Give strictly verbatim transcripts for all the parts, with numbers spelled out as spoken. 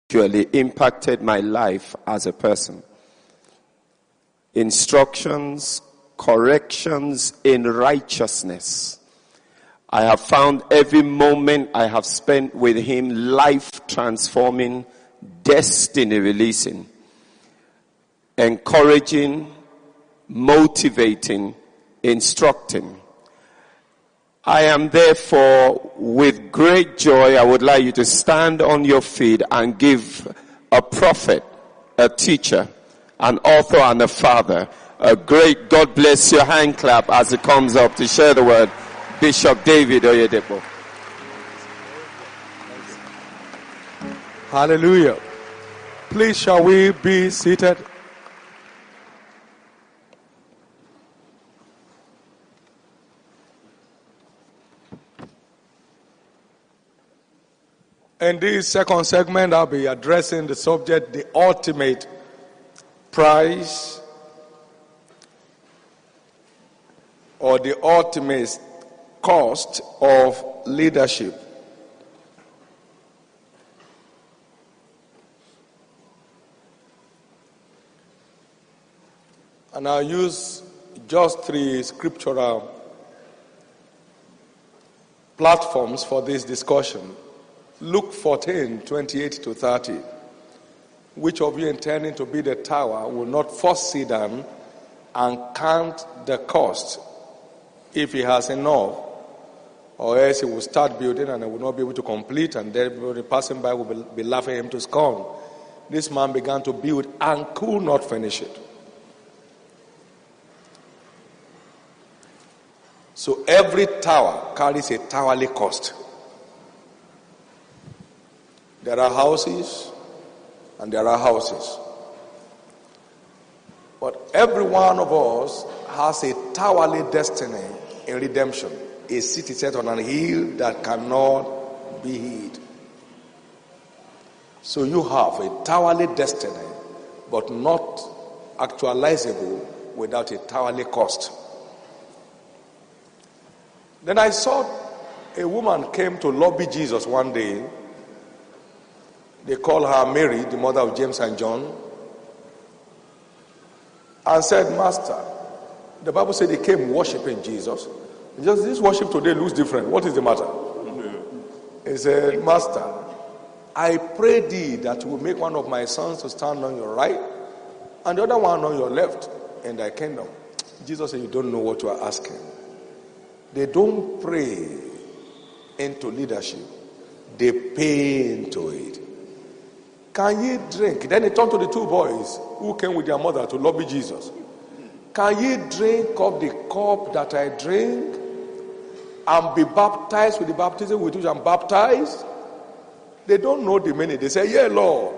Actually impacted my life as a person. Instructions, corrections in righteousness. I have found every moment I have spent with him life transforming, destiny releasing, encouraging, motivating, instructing. I am therefore, with great joy, I would like you to stand on your feet and give a prophet, a teacher, an author and a father a great God bless your hand clap as it comes up to share the word, Bishop David Oyedepo. Hallelujah. Please shall we be seated? In this second segment, I'll be addressing the subject, the ultimate prize or the ultimate cost of leadership. And I'll use just three scriptural platforms for this discussion. Luke fourteen, twenty-eight to thirty. Which of you intending to build a tower will not first sit down and count the cost, if he has enough, or else he will start building and he will not be able to complete, and everybody passing by will be, be laughing him to scorn. This man began to build and could not finish it. So every tower carries a towerly cost. There are houses and there are houses. But every one of us has a towerly destiny in redemption. A city set on a hill that cannot be hid. So you have a towerly destiny, but not actualizable without a towerly cost. Then I saw a woman came to lobby Jesus one day. They call her Mary, the mother of James and John, and said, Master, the Bible said they came worshiping Jesus. Just this worship today looks different. What is the matter? He said, Master, I pray thee that you will make one of my sons to stand on your right and the other one on your left in thy kingdom. Jesus said, you don't know what you are asking. They don't pray into leadership. They pay into it. Can ye drink? Then he turned to the two boys who came with their mother to lobby Jesus. Can ye drink of the cup that I drink and be baptized with the baptism with which I'm baptized? They don't know the meaning. They say, yeah, Lord.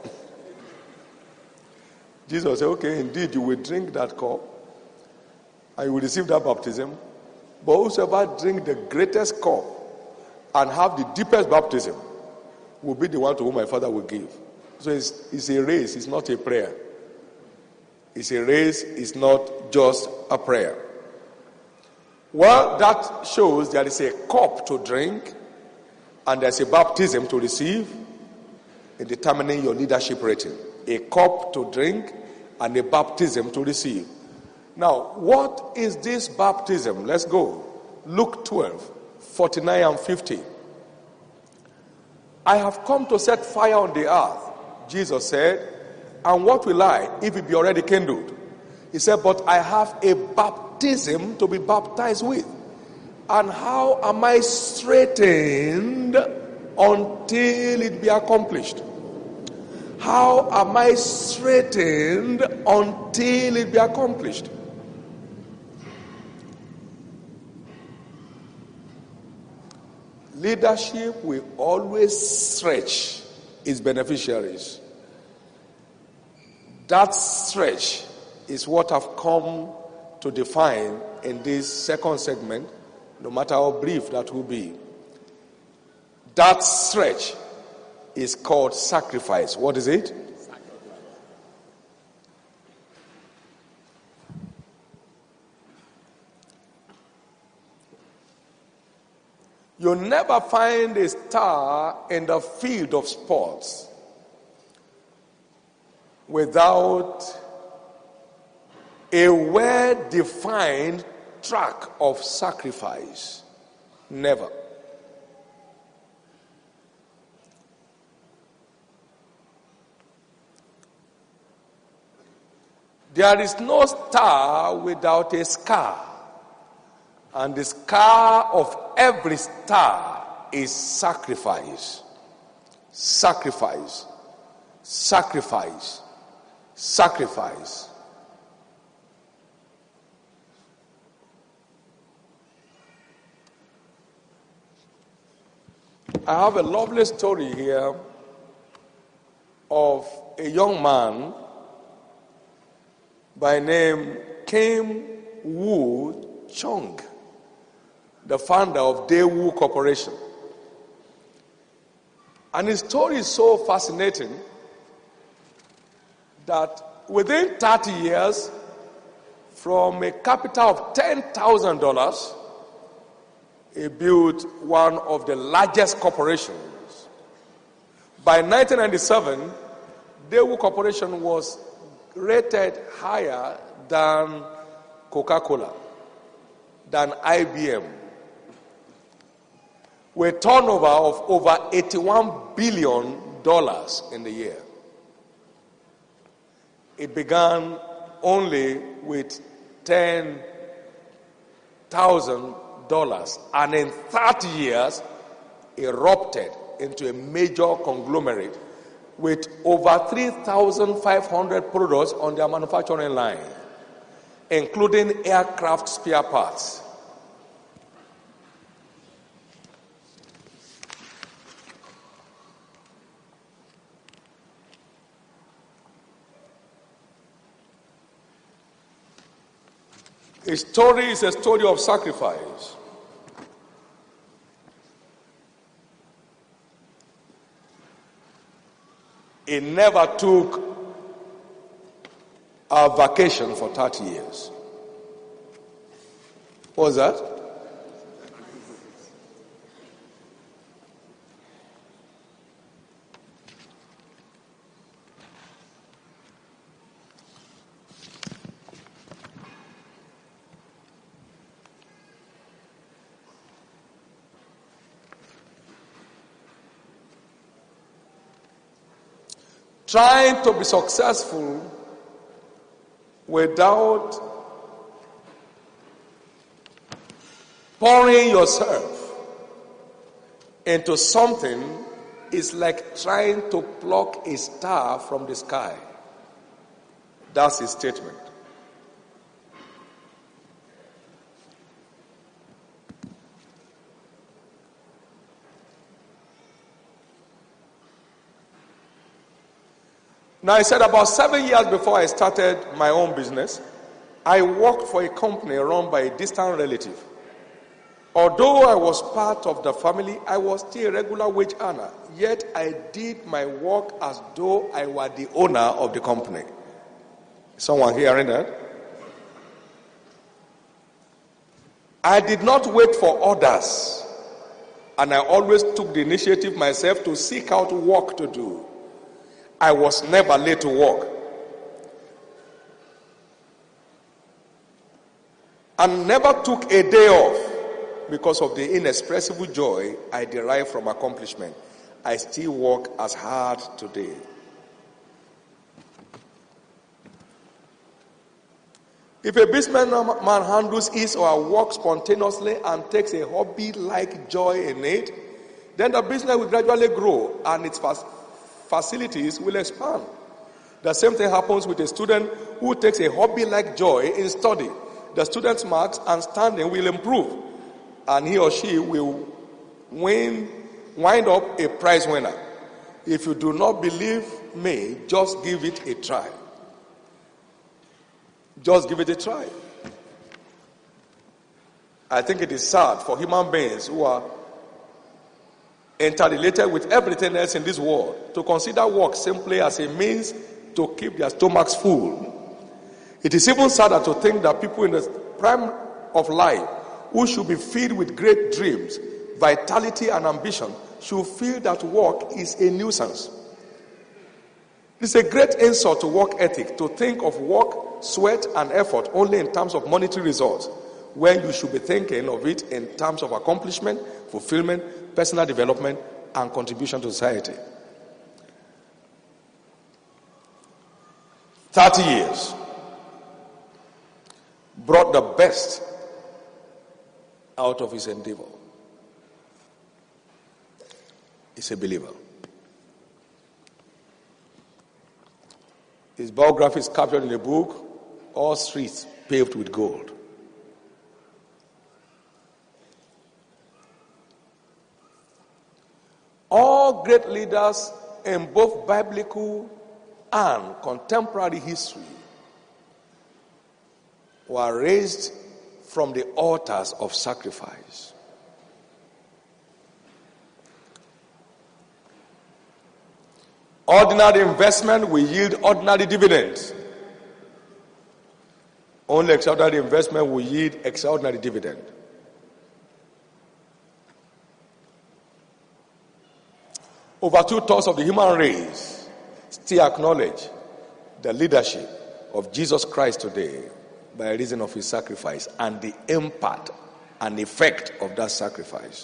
Jesus said, okay, indeed, you will drink that cup and you will receive that baptism. But whosoever drink the greatest cup and have the deepest baptism will be the one to whom my Father will give. So it's, it's a race, it's not a prayer. It's a race, it's not just a prayer. Well, that shows there is a cup to drink and there's a baptism to receive in determining your leadership rating. A cup to drink and a baptism to receive. Now, what is this baptism? Let's go. Luke twelve, forty-nine and fifty. I have come to set fire on the earth, Jesus said, and what will I, if it be already kindled? He said, but I have a baptism to be baptized with. And how am I straightened until it be accomplished? How am I straightened until it be accomplished? Leadership will always stretch its beneficiaries. That stretch is what I've come to define in this second segment, no matter how brief that will be. That stretch is called sacrifice. What is it? You never find a star in the field of sports without a well-defined track of sacrifice. Never. There is no star without a scar. And the scar of every star is sacrifice. Sacrifice. Sacrifice. Sacrifice. I have a lovely story here of a young man by name Kim Woo Chung, the founder of Daewoo Corporation. And his story is so fascinating that within thirty years, from a capital of ten thousand dollars, he built one of the largest corporations. By nineteen ninety-seven, Daewoo Corporation was rated higher than Coca-Cola, than I B M, with turnover of over eighty-one billion dollars in the year. It began only with ten thousand dollars and in thirty years erupted into a major conglomerate with over three thousand five hundred products on their manufacturing line, including aircraft spare parts. His story is a story of sacrifice. He never took a vacation for thirty years. What was that? Trying to be successful without pouring yourself into something is like trying to pluck a star from the sky. That's his statement. Now, I said about seven years before I started my own business, I worked for a company run by a distant relative. Although I was part of the family, I was still a regular wage earner. Yet I did my work as though I were the owner of the company. Someone hearing that? I did not wait for others, and I always took the initiative myself to seek out work to do. I was never late to work. And never took a day off because of the inexpressible joy I derive from accomplishment. I still work as hard today. If a businessman handles his or her work spontaneously and takes a hobby-like joy in it, then the business will gradually grow and its facilities will expand. The same thing happens with a student who takes a hobby-like joy in study. The student's marks and standing will improve, and he or she will win, wind up a prize winner. If you do not believe me, just give it a try. Just give it a try. I think it is sad for human beings who are interrelated with everything else in this world to consider work simply as a means to keep their stomachs full. It is even sadder to think that people in the prime of life who should be filled with great dreams, vitality and ambition should feel that work is a nuisance. It's a great insult to work ethic to think of work, sweat, and effort only in terms of monetary results, when you should be thinking of it in terms of accomplishment, fulfillment, personal development, and contribution to society. thirty years brought the best out of his endeavor. He's a believer. His biography is captured in the book, All Streets Paved with Gold. All great leaders in both biblical and contemporary history were raised from the altars of sacrifice. Ordinary investment will yield ordinary dividends. Only extraordinary investment will yield extraordinary dividend. Over two-thirds of the human race still acknowledge the leadership of Jesus Christ today by reason of his sacrifice and the impact and effect of that sacrifice.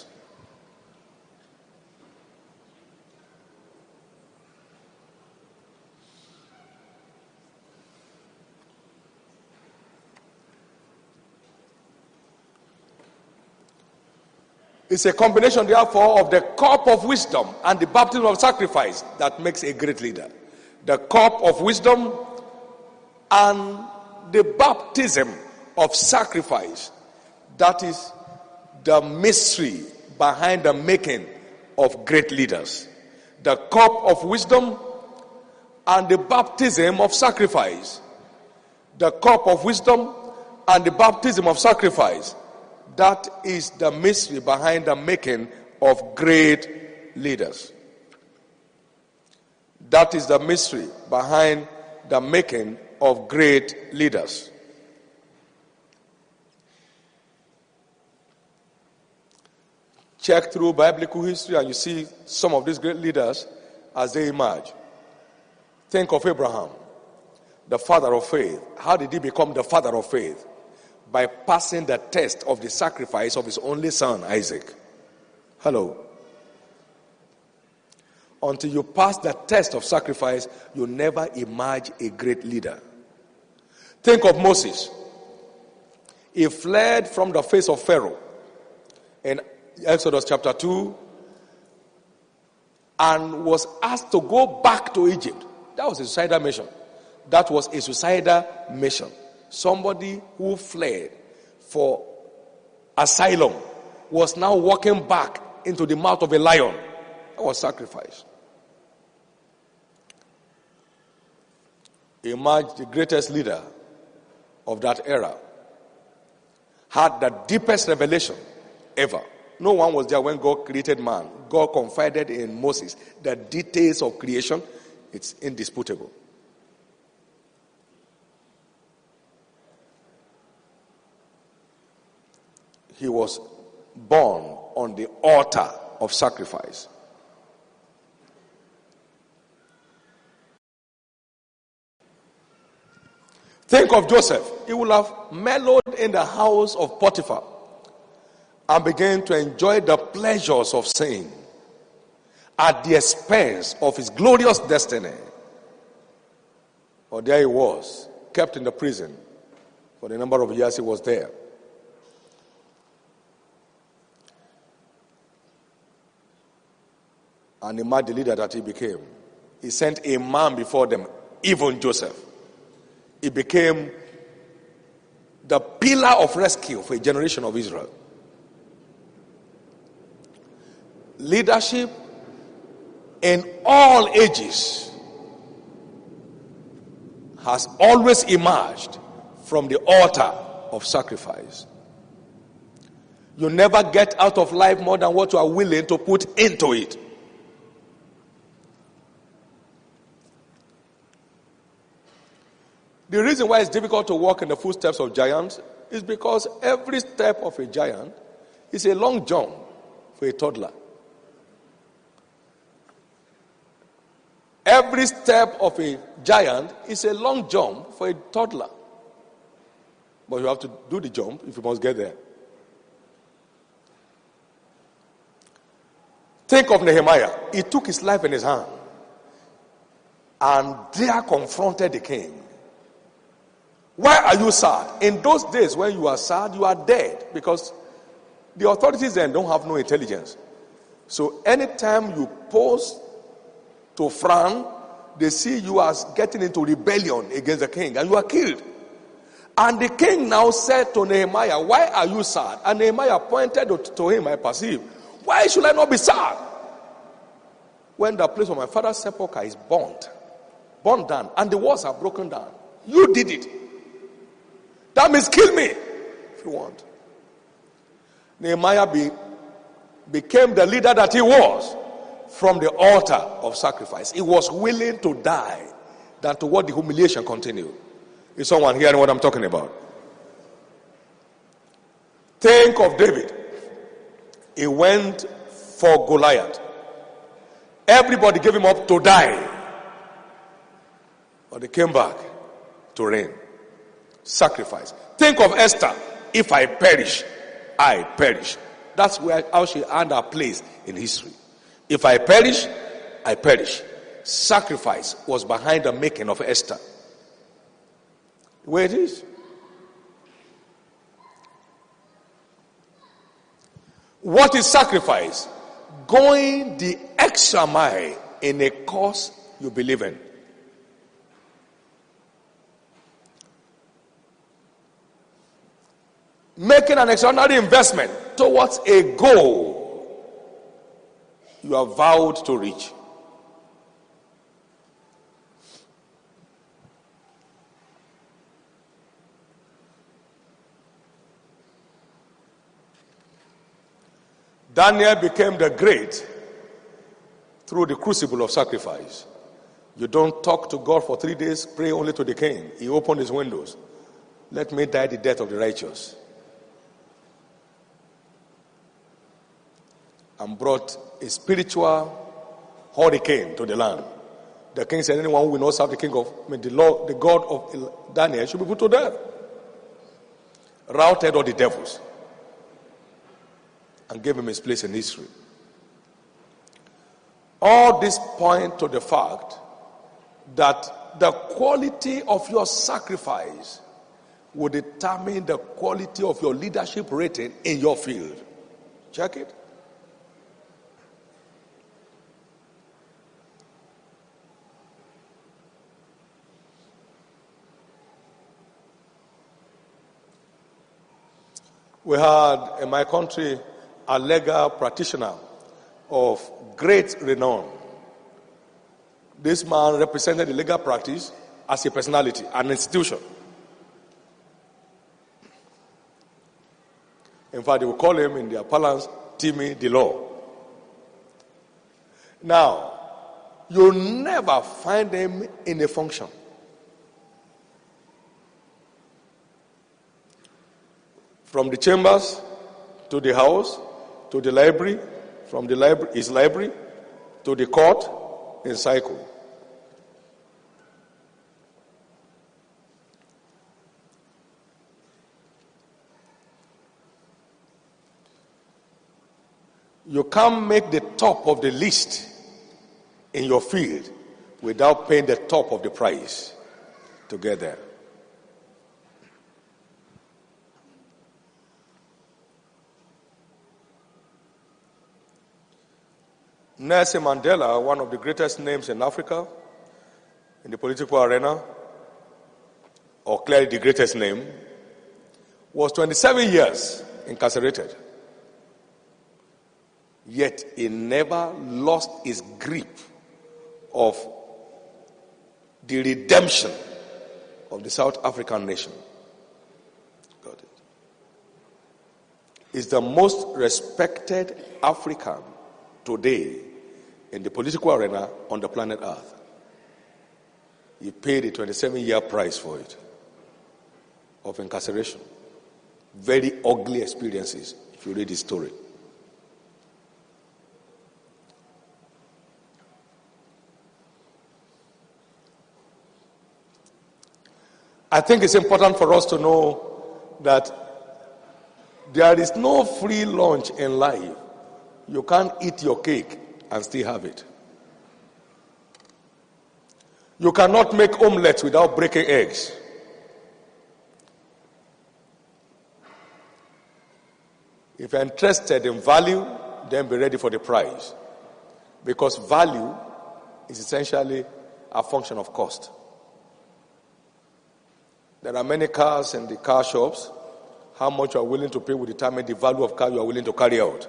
It's a combination, therefore, of the cup of wisdom and the baptism of sacrifice that makes a great leader. The cup of wisdom and the baptism of sacrifice. That is the mystery behind the making of great leaders. The cup of wisdom and the baptism of sacrifice. The cup of wisdom and the baptism of sacrifice. That is the mystery behind the making of great leaders. That is the mystery behind the making of great leaders. Check through biblical history and you see some of these great leaders as they emerge. Think of Abraham, the father of faith. How did he become the father of faith? By passing the test of the sacrifice of his only son, Isaac. Hello. Until you pass the test of sacrifice, you never emerge a great leader. Think of Moses. He fled from the face of Pharaoh in Exodus chapter two and was asked to go back to Egypt. That was a suicidal mission. That was a suicidal mission. Somebody who fled for asylum was now walking back into the mouth of a lion. That was sacrifice. He emerged the greatest leader of that era. Had the deepest revelation ever. No one was there when God created man. God confided in Moses the details of creation. It's indisputable. He was born on the altar of sacrifice. Think of Joseph. He would have mellowed in the house of Potiphar and began to enjoy the pleasures of sin at the expense of his glorious destiny. But there he was, kept in the prison for the number of years he was there. And he met the leader that he became. He sent a man before them, even Joseph. He became the pillar of rescue for a generation of Israel. Leadership in all ages has always emerged from the altar of sacrifice. You never get out of life more than what you are willing to put into it. The reason why it's difficult to walk in the footsteps of giants is because every step of a giant is a long jump for a toddler. Every step of a giant is a long jump for a toddler. But you have to do the jump if you must get there. Think of Nehemiah. He took his life in his hand and there confronted the king. Why are you sad? In those days when you are sad, you are dead, because the authorities then don't have no intelligence. So anytime you pose to frown, they see you as getting into rebellion against the king, and you are killed. And the king now said to Nehemiah, why are you sad? And Nehemiah pointed to him, I perceive, why should I not be sad? When the place of my father's sepulchre is burnt, burnt down, and the walls are broken down, you did it. That means kill me if you want. Nehemiah be, became the leader that he was from the altar of sacrifice. He was willing to die than to what the humiliation continued. Is someone hearing what I'm talking about? Think of David. He went for Goliath. Everybody gave him up to die. But he came back to reign. Sacrifice. Think of Esther. If I perish, I perish. That's where how she earned her place in history. If I perish, I perish. Sacrifice was behind the making of Esther. Where it is. What is sacrifice? Going the extra mile in a cause you believe in. Making an extraordinary investment towards a goal you are vowed to reach. Daniel became the great through the crucible of sacrifice. You don't talk to God for three days, pray only to the king. He opened his windows. Let me die the death of the righteous. And brought a spiritual hurricane to the land. The king said, anyone who will not serve the king of, I mean, the Lord, the God of Daniel should be put to death. Routed all the devils. And gave him his place in history. All this point to the fact that the quality of your sacrifice will determine the quality of your leadership rating in your field. Check it. We had in my country a legal practitioner of great renown. This man represented the legal practice as a personality, an institution. In fact, they will call him in their parlance, Timmy the Law. Now, you'll never find him in a function. From the chambers to the house, to the library, from the library, his library, to the court, in cycle. You can't make the top of the list in your field without paying the top of the price to get there. Nelson Mandela, one of the greatest names in Africa, in the political arena, or clearly the greatest name, was twenty-seven years incarcerated. Yet he never lost his grip of the redemption of the South African nation. Got it. He's the most respected African today in the political arena on the planet Earth. He paid a twenty-seven year price for it of incarceration. Very ugly experiences if you read his story. I think it's important for us to know that there is no free lunch in life. You can't eat your cake and still have it. You cannot make omelets without breaking eggs. If you're interested in value, then be ready for the price. Because value is essentially a function of cost. There are many cars in the car shops. How much you are willing to pay will determine the value of car you are willing to carry out.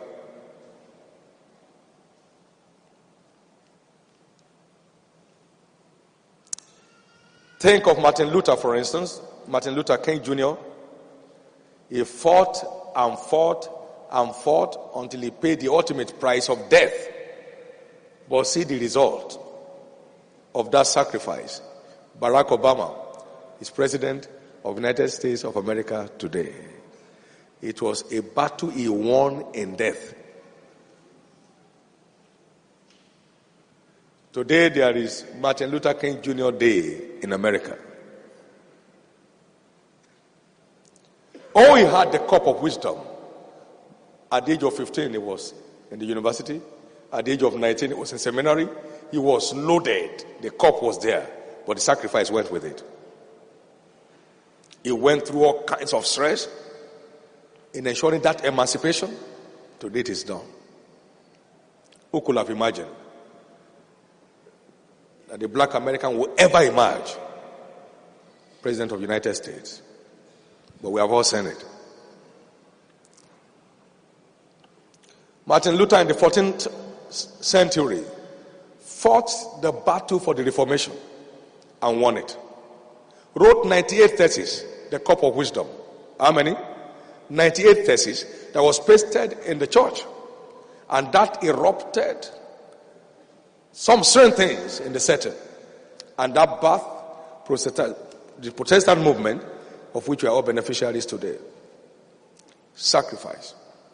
Think of Martin Luther, for instance. Martin Luther King Junior He fought and fought and fought until he paid the ultimate price of death. But see the result of that sacrifice. Barack Obama is president of the United States of America today. It was a battle he won in death. Today there is Martin Luther King Junior Day in America. Oh, he had the cup of wisdom. At the age of fifteen, he was in the university. At the age of nineteen, he was in seminary. He was loaded. The cup was there, but the sacrifice went with it. He went through all kinds of stress in ensuring that emancipation. Today it is done. Who could have imagined that the black American will ever emerge president of the United States? But we have all seen it. Martin Luther in the fourteenth century fought the battle for the Reformation and won it. Wrote ninety-eight theses, the cup of wisdom. How many? ninety-eight theses that was pasted in the church. And that erupted some certain things in the setting. And that birthed the Protestant movement, of which we are all beneficiaries today. Sacrifice.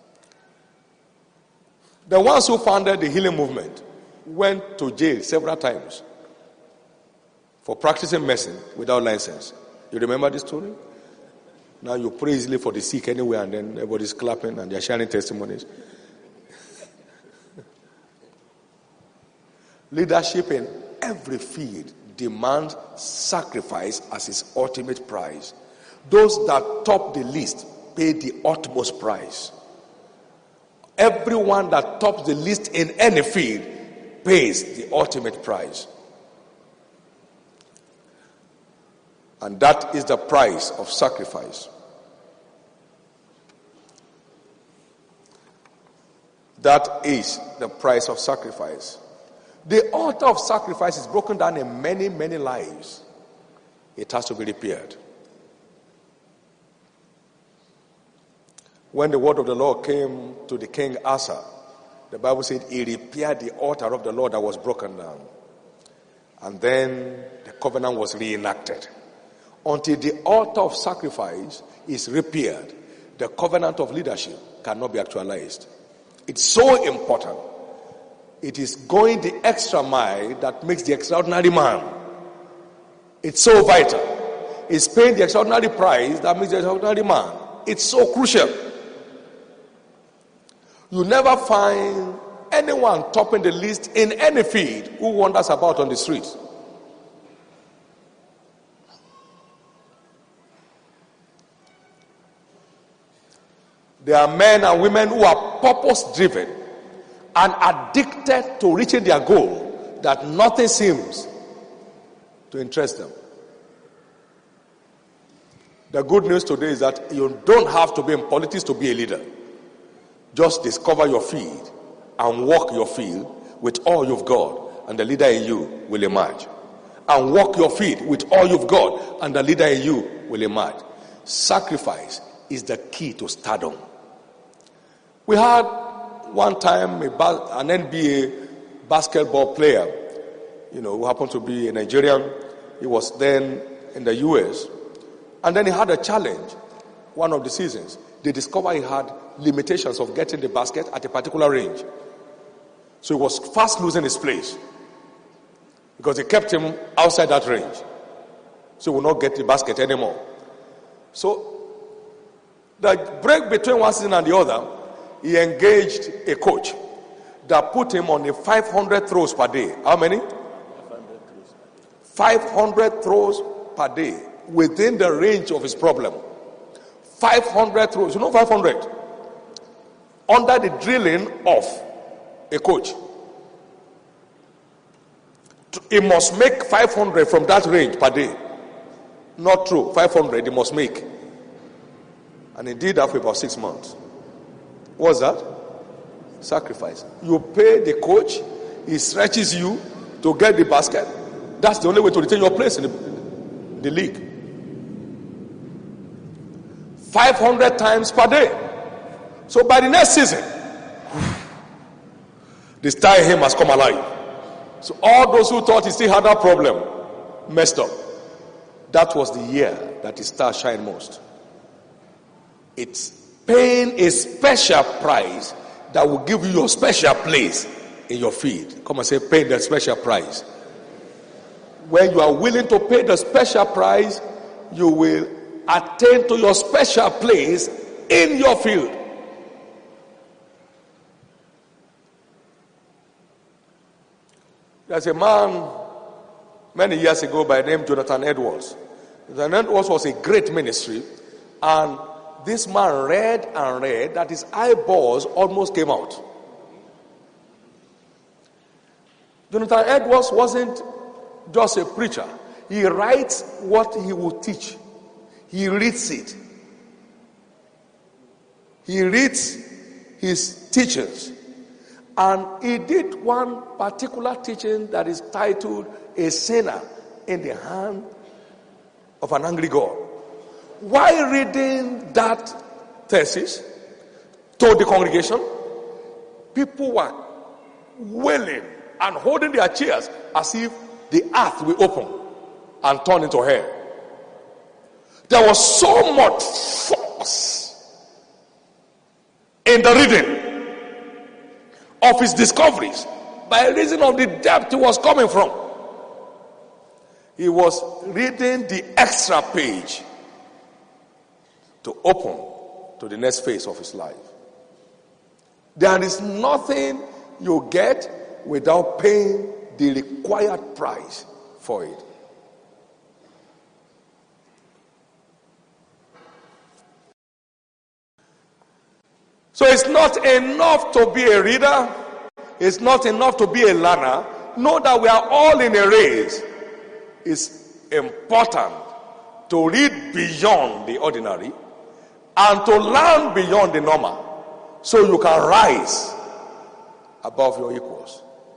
The ones who founded the healing movement went to jail several times for practicing medicine without license. You remember this story? Now you pray easily for the sick anywhere, and then everybody's clapping and they're sharing testimonies. Leadership in every field demands sacrifice as its ultimate prize. Those that top the list pay the utmost price. Everyone that tops the list in any field pays the ultimate price. And that is the price of sacrifice. That is the price of sacrifice. The altar of sacrifice is broken down in many, many lives. It has to be repaired. When the word of the Lord came to the king Asa, the Bible said he repaired the altar of the Lord that was broken down. And then the covenant was reenacted. Until the altar of sacrifice is repaired, the covenant of leadership cannot be actualized. It's so important. It is going the extra mile that makes the extraordinary man. It's so vital. It's paying the extraordinary price that makes the extraordinary man. It's so crucial. You never find anyone topping the list in any field who wanders about on the streets. There are men and women who are purpose-driven and addicted to reaching their goal that nothing seems to interest them. The good news today is that you don't have to be in politics to be a leader. Just discover your field and walk your field with all you've got, and the leader in you will emerge. And walk your field with all you've got, and the leader in you will emerge. Sacrifice is the key to stardom. We had one time a ba- an N B A basketball player, you know, who happened to be a Nigerian. He was then in the U S. And then he had a challenge one of the seasons. They discovered he had limitations of getting the basket at a particular range. So he was fast losing his place because they kept him outside that range. so he will not get the basket anymore. So the break between one season and the other, he engaged a coach that put him on a five hundred throws per day. How many? five hundred throws per day within the range of his problem. five hundred throws. You know five hundred? Under the drilling of a coach. He must make five hundred from that range per day. Not true. five hundred he must make. And he did that for about six months. What's that? Sacrifice. You pay the coach, he stretches you to get the basket. That's the only way to retain your place in the, the league. five hundred times per day. So by the next season, the star in him has come alive. So all those who thought he still had that problem messed up. That was the year that his star shined most. It's paying a special price that will give you your special place in your field. Come and say, pay the special price. When you are willing to pay the special price, you will attain to your special place in your field. There's a man many years ago by the name Jonathan Edwards. Jonathan Edwards was a great ministry, and this man read and read that his eyeballs almost came out. Jonathan Edwards wasn't just a preacher. He writes what he will teach. He reads it. He reads his teachings. And he did one particular teaching that is titled A Sinner in the Hand of an Angry God. While reading that thesis to the congregation, people were wailing and holding their chairs as if the earth will open and turn into hell. There was so much force in the reading of his discoveries by reason of the depth he was coming from. He was reading the extra page to open to the next phase of his life. There is nothing you get without paying the required price for it. So it's not enough to be a reader. It's not enough to be a learner. Know that we are all in a race. It's important to read beyond the ordinary and to learn beyond the normal so you can rise above your equals.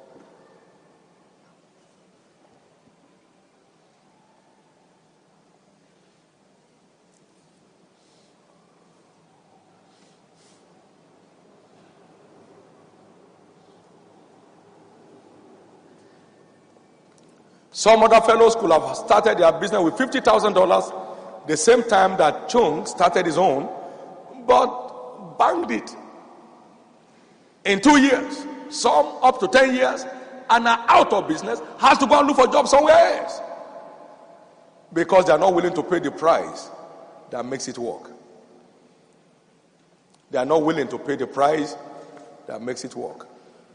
Some other fellows could have started their business with fifty thousand dollars the same time that Chung started his own, but banged it in two years. Some up to ten years and are out of business, has to go and look for a job somewhere else because they are not willing to pay the price that makes it work. They are not willing to pay the price that makes it work.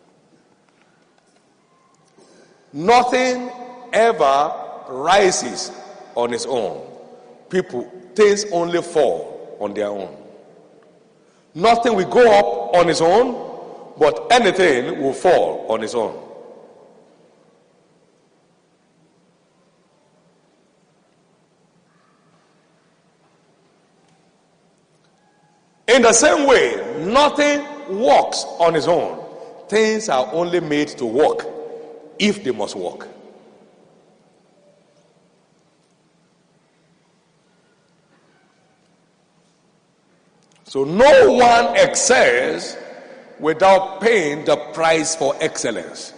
Nothing ever rises on its own. People, things only fall on their own. Nothing will go up on its own, but anything will fall on its own. In the same way, nothing works on its own. Things are only made to work if they must work. So no one excels without paying the price for excellence.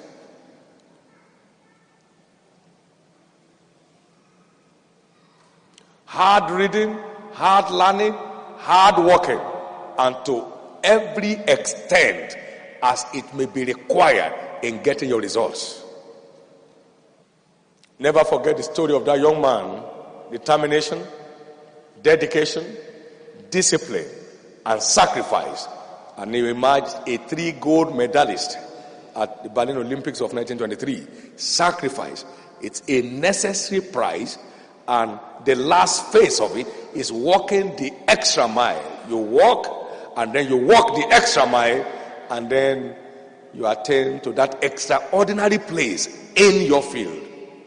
Hard reading, hard learning, hard working, and to every extent as it may be required in getting your results. Never forget the story of that young man determination, dedication, discipline, and sacrifice. And he emerged a three gold medalist at the Berlin Olympics of nineteen twenty-three. Sacrifice. It's a necessary price, and the last phase of it is walking the extra mile. You walk, and then you walk the extra mile, and then you attain to that extraordinary place in your field.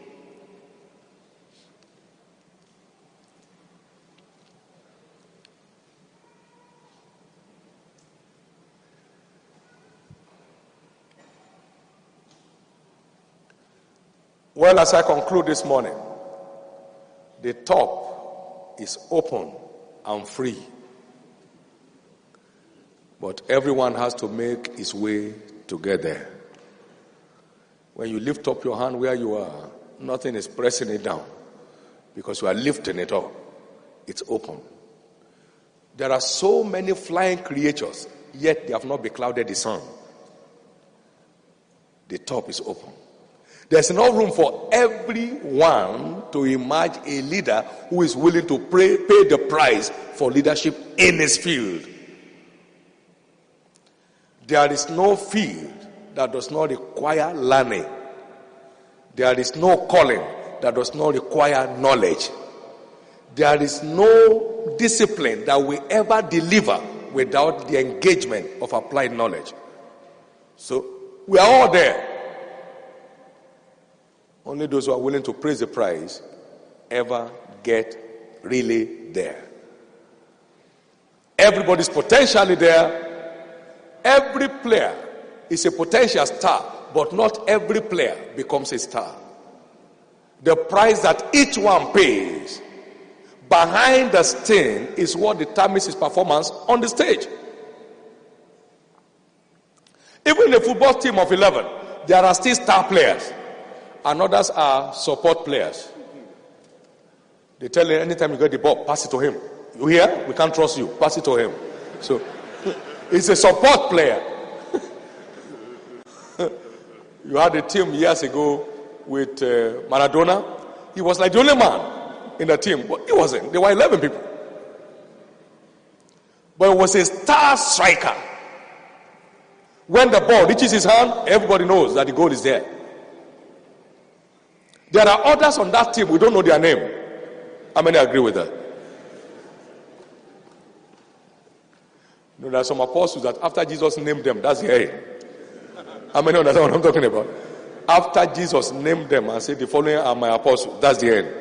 Well, as I conclude this morning, the top is open and free. But everyone has to make his way to get there. When you lift up your hand where you are, nothing is pressing it down because you are lifting it up. It's open. There are so many flying creatures, yet they have not beclouded the sun. The top is open. There's enough room for everyone to emerge a leader who is willing to pay, pay the price for leadership in his field. There is no field that does not require learning. There is no calling that does not require knowledge. There is no discipline that will ever deliver without the engagement of applied knowledge. So we are all there. Only those who are willing to pay the price ever get really there. Everybody's potentially there. Every player is a potential star, but not every player becomes a star. The price that each one pays behind the scene is what determines his performance on the stage. Even in a football team of eleven, there are still star players, and others are support players. They tell you anytime you get the ball, pass it to him. You hear? We can't trust you. Pass it to him. So he's a support player. You had a team years ago with uh, Maradona. He was like the only man in the team, but he wasn't. There were eleven people. But it was a star striker. When the ball reaches his hand, everybody knows that the goal is there. There are others on that team, we don't know their name. How many agree with that? You know, there are some apostles that after Jesus named them, that's the end. How many understand what I'm talking about? After Jesus named them and said, the following are my apostles, that's the end.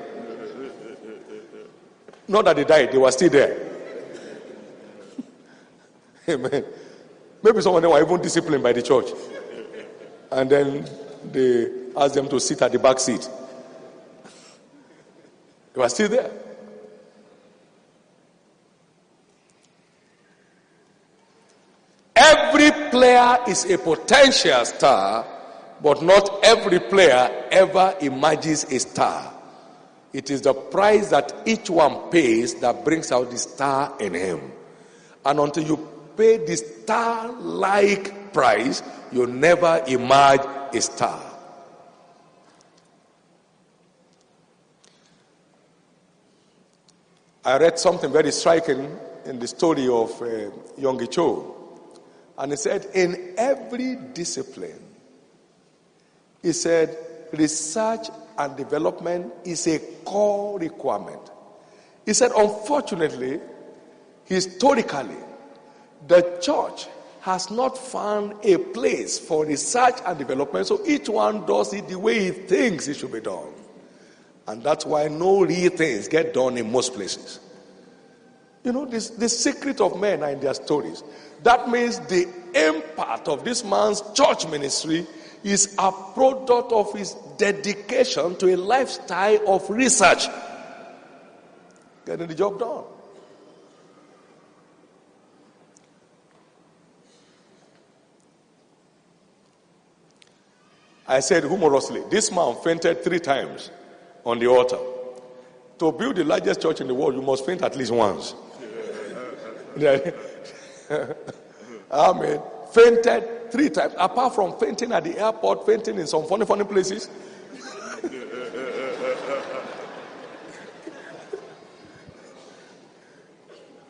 Not that they died, they were still there. Amen. Maybe some of them were even disciplined by the church. And then they asked them to sit at the back seat. They were still there. Every player is a potential star, but not every player ever emerges a star. It is the price that each one pays that brings out the star in him. And until you pay the star-like price, you never emerge a star. I read something very striking in the story of uh, Yonggi Cho. And he said, in every discipline, he said, research and development is a core requirement. He said, unfortunately, historically, the church has not found a place for research and development, so each one does it the way he thinks it should be done. And that's why no real things get done in most places. You know, this, the secret of men are in their stories. That means the impact of this man's church ministry is a product of his dedication to a lifestyle of research. Getting the job done. I said humorously, this man fainted three times on the altar. To build the largest church in the world, you must faint at least once. Amen. Fainted three times. Apart from fainting at the airport, fainting in some funny, funny places.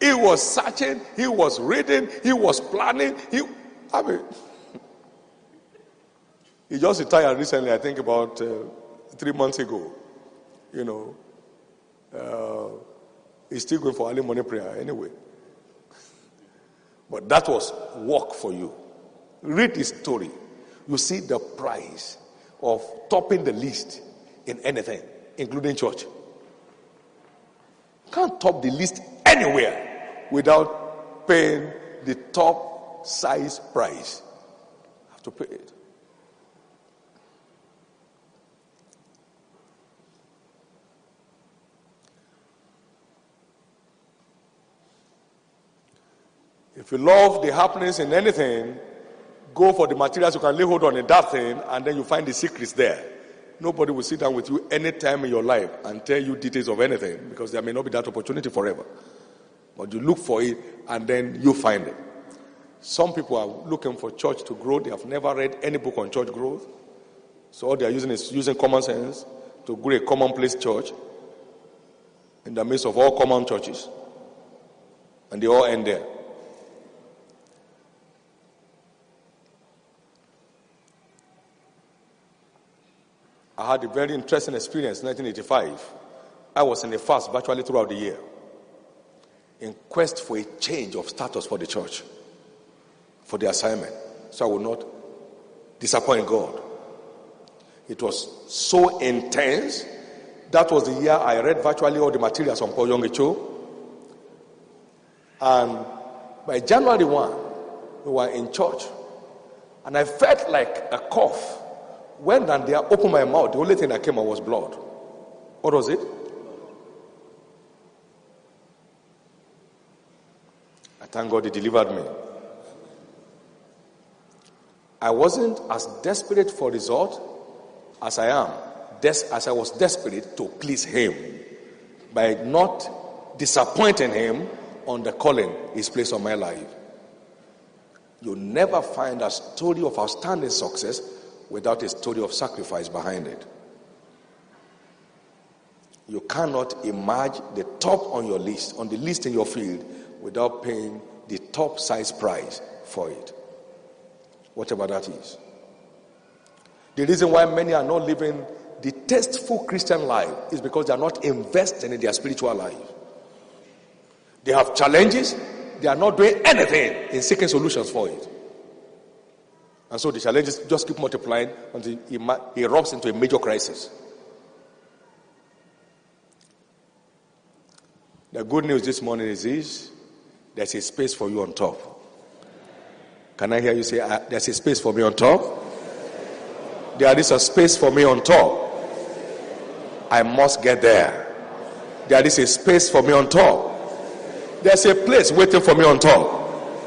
He was searching, he was reading, he was planning. He, I mean, he just retired recently, I think about uh, three months ago. You know, uh, he's still going for early morning prayer anyway. But that was work for you. Read his story. You see the price of topping the list in anything, including church. Can't top the list anywhere without paying the top size price. Have to pay it. If you love the happenings in anything, go for the materials you can lay hold on in that thing, and then you find the secrets there. Nobody will sit down with you any time in your life and tell you details of anything, because there may not be that opportunity forever. But you look for it, and then you find it. Some people are looking for church to grow. They have never read any book on church growth. So all they are using is using common sense to grow a commonplace church in the midst of all common churches. And they all end there. I had a very interesting experience in nineteen eighty-five. I was in a fast virtually throughout the year in quest for a change of status for the church, for the assignment, so I would not disappoint God. It was so intense. That was the year I read virtually all the materials on Paul Yonggi Cho. And by January first, we were in church, and I felt like a cough. When and they opened my mouth, the only thing that came out was blood. What was it? I thank God he delivered me. I wasn't as desperate for result as I am, des- as I was desperate to please him by not disappointing him on the calling he's placed on my life. You'll never find a story of outstanding success without a story of sacrifice behind it. You cannot emerge the top on your list, on the list in your field, without paying the top size price for it. Whatever that is. The reason why many are not living the tasteful Christian life is because they are not investing in their spiritual life. They have challenges, they are not doing anything in seeking solutions for it. And so the challenges just keep multiplying until it erupts into a major crisis. The good news this morning is this: there's a space for you on top. Can I hear you say, uh, there's a space for me on top? There is a space for me on top. I must get there. There is a space for me on top. There's a place waiting for me on top.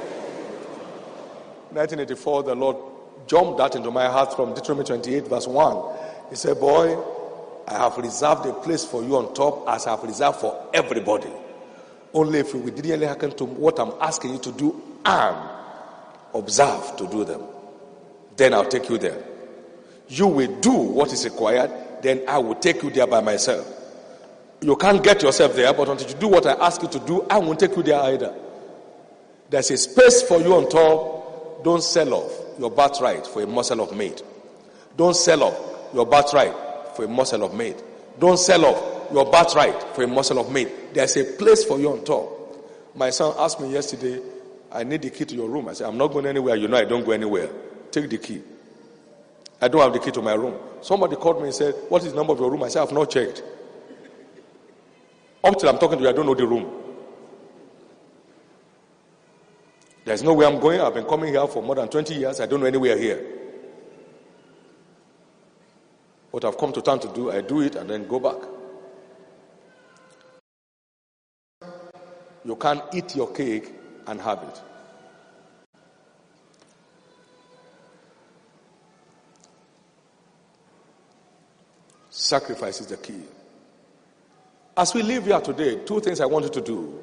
nineteen eighty-four, the Lord jumped that into my heart from Deuteronomy twenty-eight, verse one. He said, boy, I have reserved a place for you on top as I have reserved for everybody. Only if you will really hearken to what I'm asking you to do and observe to do them, then I'll take you there. You will do what is required, then I will take you there by myself. You can't get yourself there, but until you do what I ask you to do, I won't take you there either. There's a space for you on top. Don't sell off your birthright for a morsel of meat. Don't sell off your birthright for a morsel of meat. Don't sell off your birthright for a morsel of meat. There's a place for you on top. My son asked me yesterday, I need the key to your room. I said, I'm not going anywhere. You know I don't go anywhere. Take the key. I don't have the key to my room. Somebody called me and said, what is the number of your room? I said, I've not checked. Up till I'm talking to you, I don't know the room. There's no way I'm going. I've been coming here for more than twenty years. I don't know anywhere here. What I've come to town to do, I do it and then go back. You can't eat your cake and have it. Sacrifice is the key. As we live here today, two things I want you to do.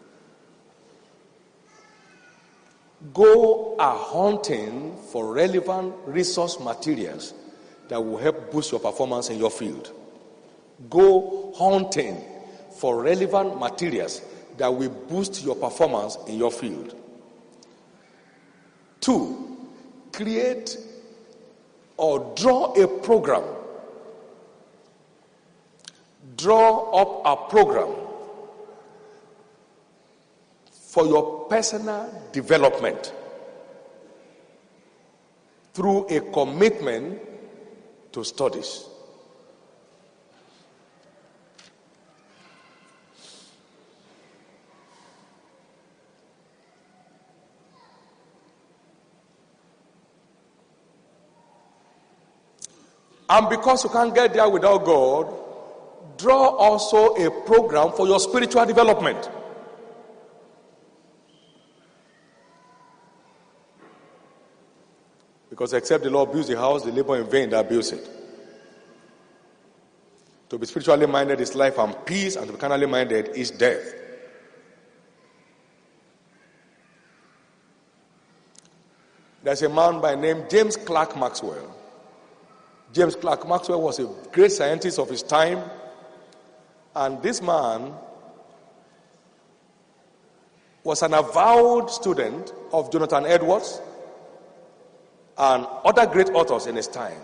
Go a hunting for relevant resource materials that will help boost your performance in your field. Go hunting for relevant materials that will boost your performance in your field. Two, create or draw a program. Draw up a program for your personal development through a commitment to studies. And because you can't get there without God, draw also a program for your spiritual development. Because except the Lord builds the house, they labor in vain that builds it. To be spiritually minded is life and peace, and to be carnally minded is death. There's a man by name James Clerk Maxwell. James Clerk Maxwell was a great scientist of his time, and this man was an avowed student of Jonathan Edwards and other great authors in his time.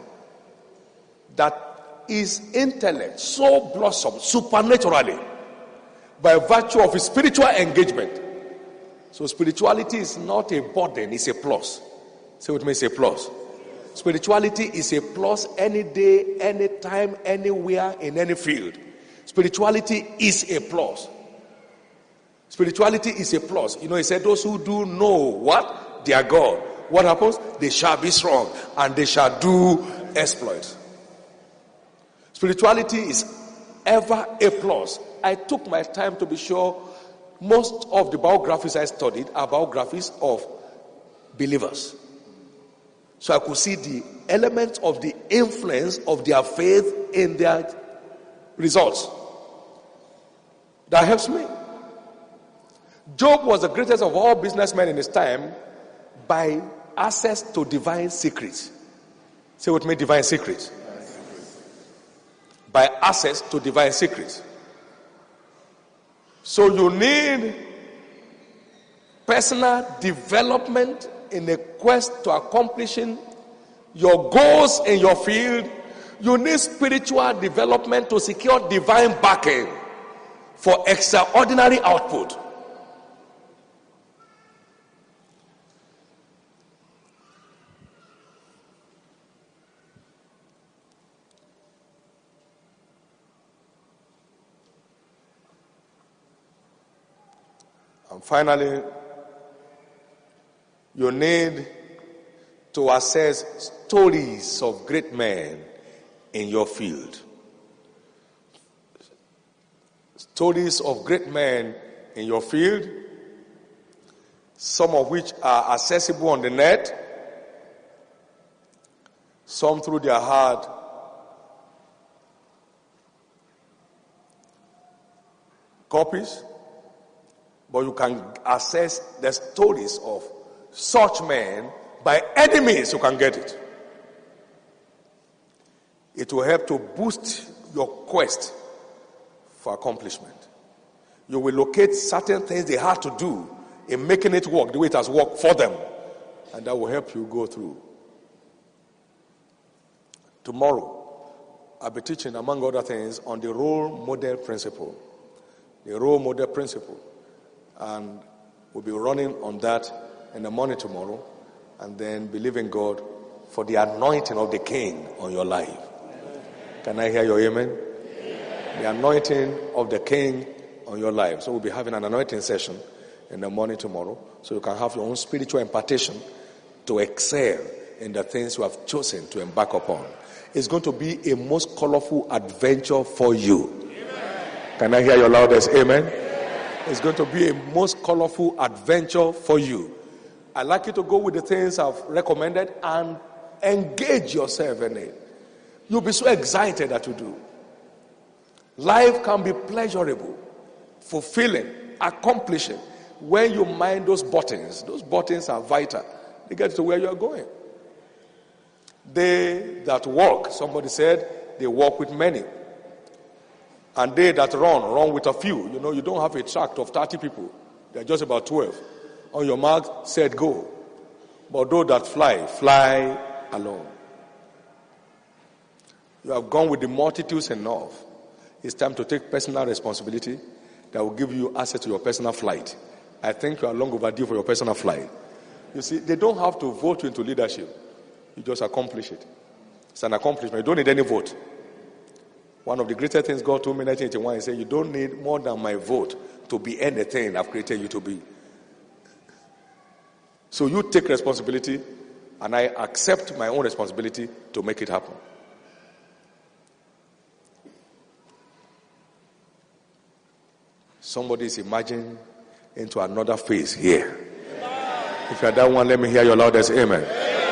That his intellect so blossomed supernaturally by virtue of his spiritual engagement. So spirituality is not a burden, it's a plus. Say with me, it's a plus. Spirituality is a plus any day, any time, anywhere, in any field. Spirituality is a plus. Spirituality is a plus. You know, he said, those who do know what? Their God. What happens? They shall be strong and they shall do exploits. Spirituality is ever a plus. I took my time to be sure most of the biographies I studied are biographies of believers. So I could see the elements of the influence of their faith in their results. That helps me. Job was the greatest of all businessmen in his time by access to divine secrets. Say with me, divine secrets. By access to divine secrets. So you need personal development in a quest to accomplishing your goals in your field. You need spiritual development to secure divine backing for extraordinary output. And finally, you need to assess stories of great men in your field. Stories of great men in your field, some of which are accessible on the net, some through their hard copies, but you can access the stories of such men by any means you can get it. It will help to boost your quest for accomplishment. You will locate certain things they had to do in making it work the way it has worked for them, and that will help you go through. Tomorrow, I'll be teaching, among other things, on the role model principle. The role model principle. And we'll be running on that in the morning tomorrow, and then believing God for the anointing of the King on your life. Amen. Can I hear your amen? Amen? The anointing of the King on your life. So we'll be having an anointing session in the morning tomorrow, so you can have your own spiritual impartation to excel in the things you have chosen to embark upon. It's going to be a most colorful adventure for you. Amen. Can I hear your loudest amen? Amen? It's going to be a most colorful adventure for you. I'd like you to go with the things I've recommended and engage yourself in it. You'll be so excited that you do. Life can be pleasurable, fulfilling, accomplishing when you mind those buttons. Those buttons are vital. They get to where you're going. They that walk, somebody said, they walk with many. And they that run, run with a few. You know, you don't have a tract of thirty people. They're just about twelve. On your mark, set, go. But those that fly, fly alone. You have gone with the multitudes enough. It's time to take personal responsibility that will give you access to your personal flight. I think you are long overdue for your personal flight. You see, they don't have to vote you into leadership. You just accomplish it. It's an accomplishment. You don't need any vote. One of the greatest things God told me in nineteen eighty-one, he said, you don't need more than my vote to be anything I've created you to be. So you take responsibility, and I accept my own responsibility to make it happen. Somebody is emerging into another phase here. If you are that one, let me hear your loudest amen.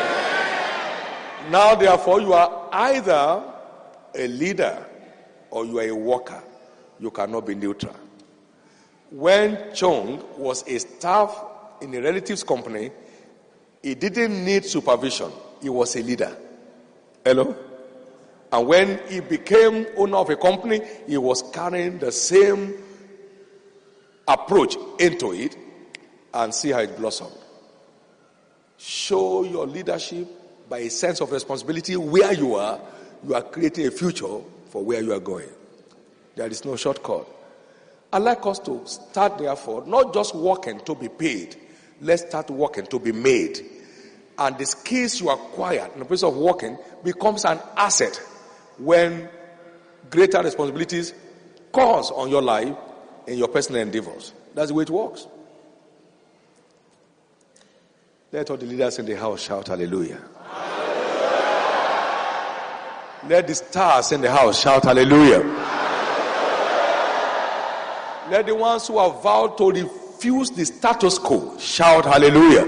Now, therefore, you are either a leader or you are a worker. You cannot be neutral. When Chong was a staff in a relative's company, he didn't need supervision. He was a leader. Hello? And when he became owner of a company, he was carrying the same approach into it, and see how it blossomed. Show your leadership by a sense of responsibility where you are. You are creating a future for where you are going. There is no shortcut. I'd like us to start, therefore, not just working to be paid. Let's start working to be made. And the skills you acquire in the place of working becomes an asset when greater responsibilities cause on your life in your personal endeavors. That's the way it works. Let all the leaders in the house shout hallelujah. Hallelujah. Let the stars in the house shout hallelujah. Hallelujah. Let the ones who have vowed to refuse the status quo shout hallelujah.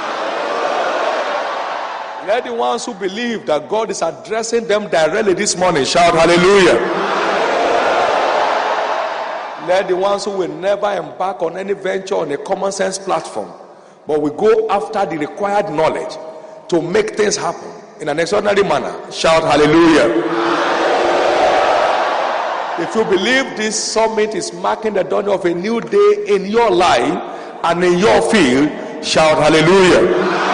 Hallelujah. Let the ones who believe that God is addressing them directly this morning shout hallelujah. Let the ones who will never embark on any venture on a common sense platform, but will go after the required knowledge to make things happen in an extraordinary manner, shout hallelujah. If you believe this summit is marking the dawn of a new day in your life and in your field, shout hallelujah.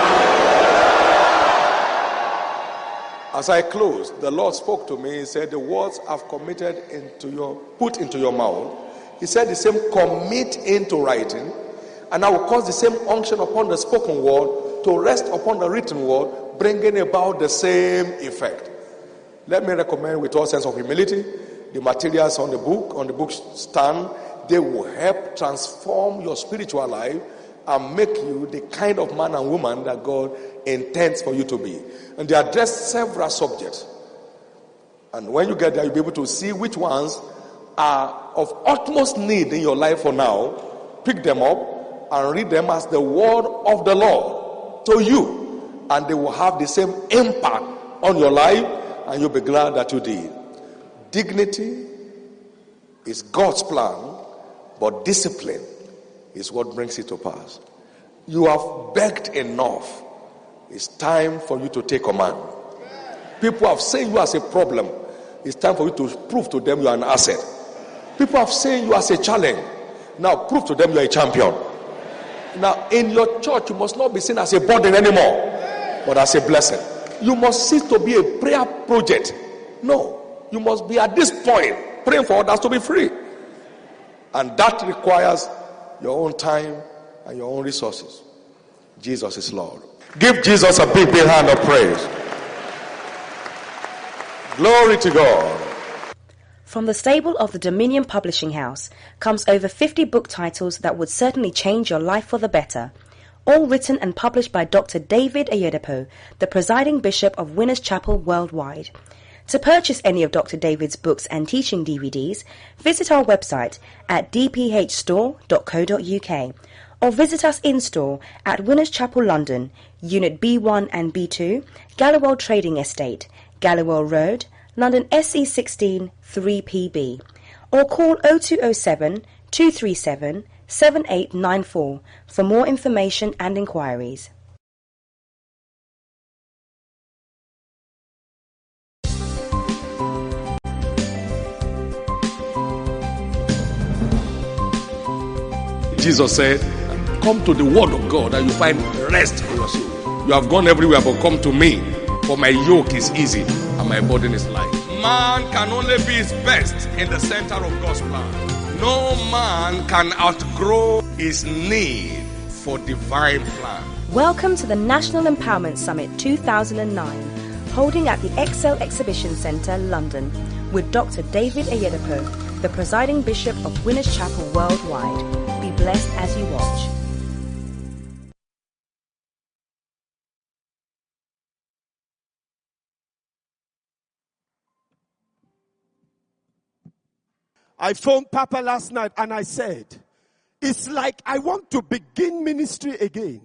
As I close, the Lord spoke to me. He said, the words I've committed into your, put into your mouth, he said the same commit into writing, and I will cause the same unction upon the spoken word to rest upon the written word, bringing about the same effect. Let me recommend with all sense of humility, the materials on the book, on the book stand, they will help transform your spiritual life and make you the kind of man and woman that God intends for you to be. And they address several subjects. And when you get there, you'll be able to see which ones are of utmost need in your life for now. Pick them up and read them as the word of the Lord to you, and they will have the same impact on your life, and you'll be glad that you did. Dignity is God's plan, but discipline is what brings it to pass. You have begged enough. It's time for you to take command. People have seen you as a problem. It's time for you to prove to them you are an asset. People have seen you as a challenge. Now prove to them you are a champion. Now in your church, you must not be seen as a burden anymore, but as a blessing. You must cease to be a prayer project. No, you must be at this point praying for others to be free. And that requires your own time and your own resources. Jesus is Lord. Give Jesus a big, big hand of praise. Glory to God. From the stable of the Dominion Publishing House comes over fifty book titles that would certainly change your life for the better. All written and published by Doctor David Oyedepo, the presiding bishop of Winners Chapel worldwide. To purchase any of Doctor David's books and teaching D V Ds, visit our website at d p h store dot co dot u k or visit us in-store at Winners Chapel London, Unit B one and B two, Gallowell Trading Estate, Gallowell Road, London S E sixteen three P B, or call oh two oh seven, two three seven, seven eight nine four for more information and inquiries. Jesus said, come to the word of God and you find rest for your soul. You have gone everywhere, but come to me, for my yoke is easy and my burden is light. Man can only be his best in the center of God's plan. No man can outgrow his need for divine plan. Welcome to the National Empowerment Summit two thousand nine, holding at the Excel Exhibition Centre, London, with Doctor David Oyedepo, the presiding Bishop of Winners Chapel Worldwide. Be blessed as you watch. I phoned Papa last night and I said, it's like I want to begin ministry again.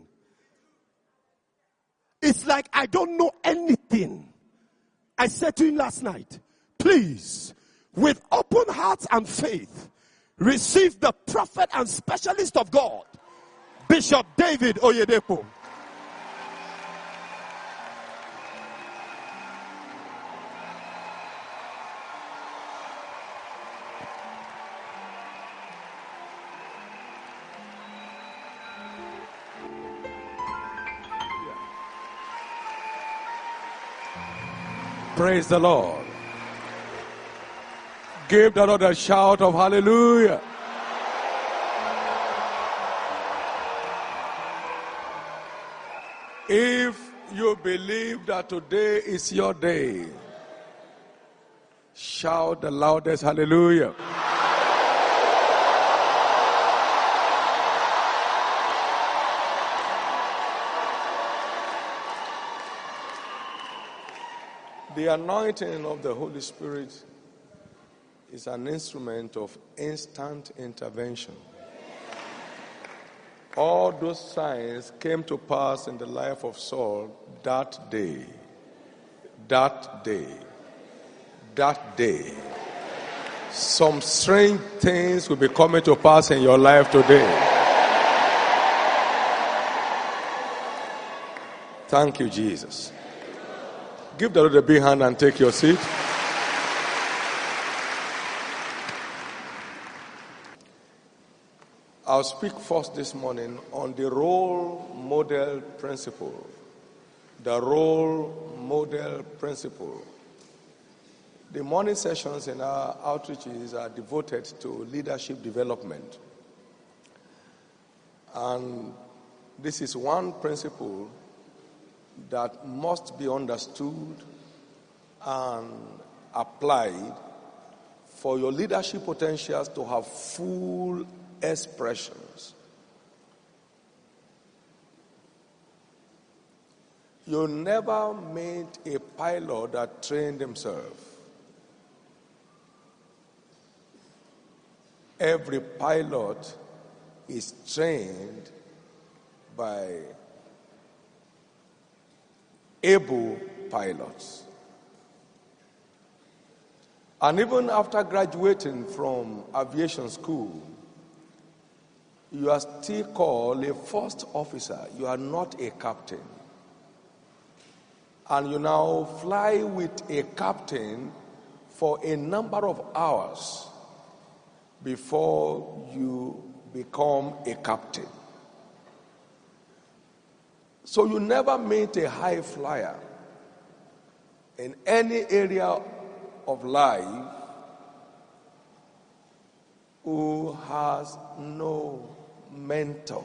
It's like I don't know anything. I said to him last night, please, with open hearts and faith, receive the prophet and specialist of God, Bishop David Oyedepo. Praise the Lord. Give the Lord a shout of hallelujah. If you believe that today is your day, shout the loudest hallelujah. The anointing of the Holy Spirit is an instrument of instant intervention. All those signs came to pass in the life of Saul that day, that day, that day. Some strange things will be coming to pass in your life today. Thank you, Jesus. Give the Lord a big hand and take your seat. I'll speak first this morning on the role model principle. The role model principle. The morning sessions in our outreaches are devoted to leadership development. And this is one principle that must be understood and applied for your leadership potentials to have full expressions. You never meet a pilot that trained himself. Every pilot is trained by able pilots. And even after graduating from aviation school, you are still called a first officer. You are not a captain. And you now fly with a captain for a number of hours before you become a captain. So you never meet a high flyer in any area of life who has no mentor.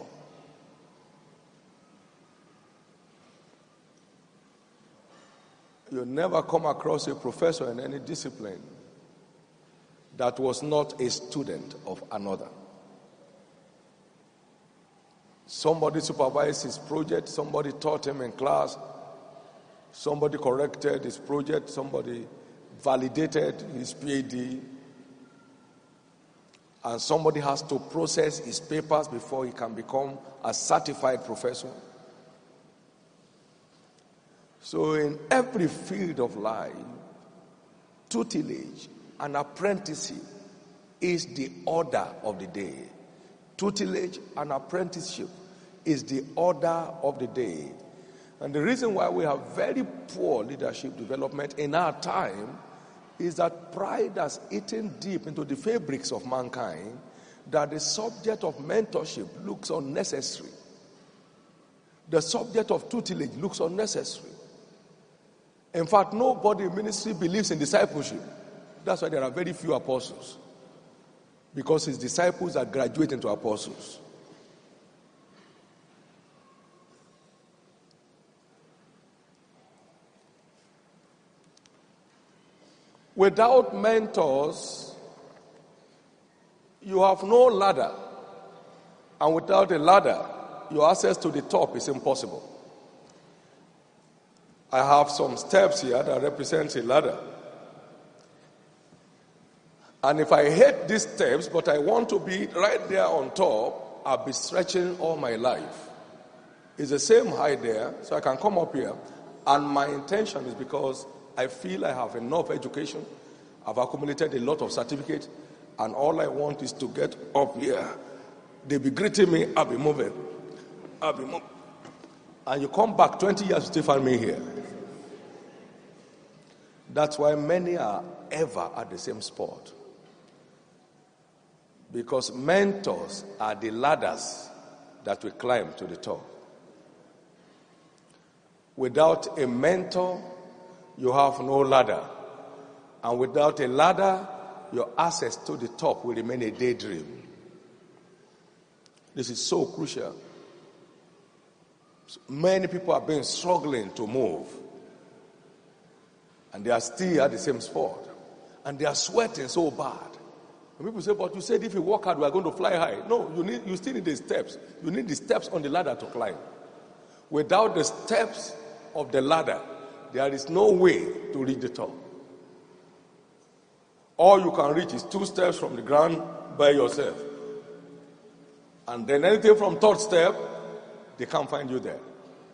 You never come across a professor in any discipline that was not a student of another. Somebody supervised his project, somebody taught him in class, somebody corrected his project, somebody validated his P H D, and somebody has to process his papers before he can become a certified professor. So in every field of life, tutelage and apprenticeship is the order of the day. Tutelage and apprenticeship is the order of the day. And the reason why we have very poor leadership development in our time is that pride has eaten deep into the fabrics of mankind, that the subject of mentorship looks unnecessary. The subject of tutelage looks unnecessary. In fact, nobody in ministry believes in discipleship. That's why there are very few apostles. Because his disciples are graduating to apostles. Without mentors, you have no ladder. And without a ladder, your access to the top is impossible. I have some steps here that represent a ladder. And if I hate these steps, but I want to be right there on top, I'll be stretching all my life. It's the same height there, so I can come up here. And my intention is because I feel I have enough education. I've accumulated a lot of certificates. And all I want is to get up here. They'll be greeting me, I'll be moving. I'll be moving. And you come back twenty years, you still find me here. That's why many are ever at the same spot. Because mentors are the ladders that we climb to the top. Without a mentor, you have no ladder. And without a ladder, your access to the top will remain a daydream. This is so crucial. Many people have been struggling to move. And they are still at the same spot. And they are sweating so bad. And people say, but you said if you work hard, we are going to fly high. No, you need, you still need the steps. You need the steps on the ladder to climb. Without the steps of the ladder, there is no way to reach the top. All you can reach is two steps from the ground by yourself. And then anything from third step, they can't find you there.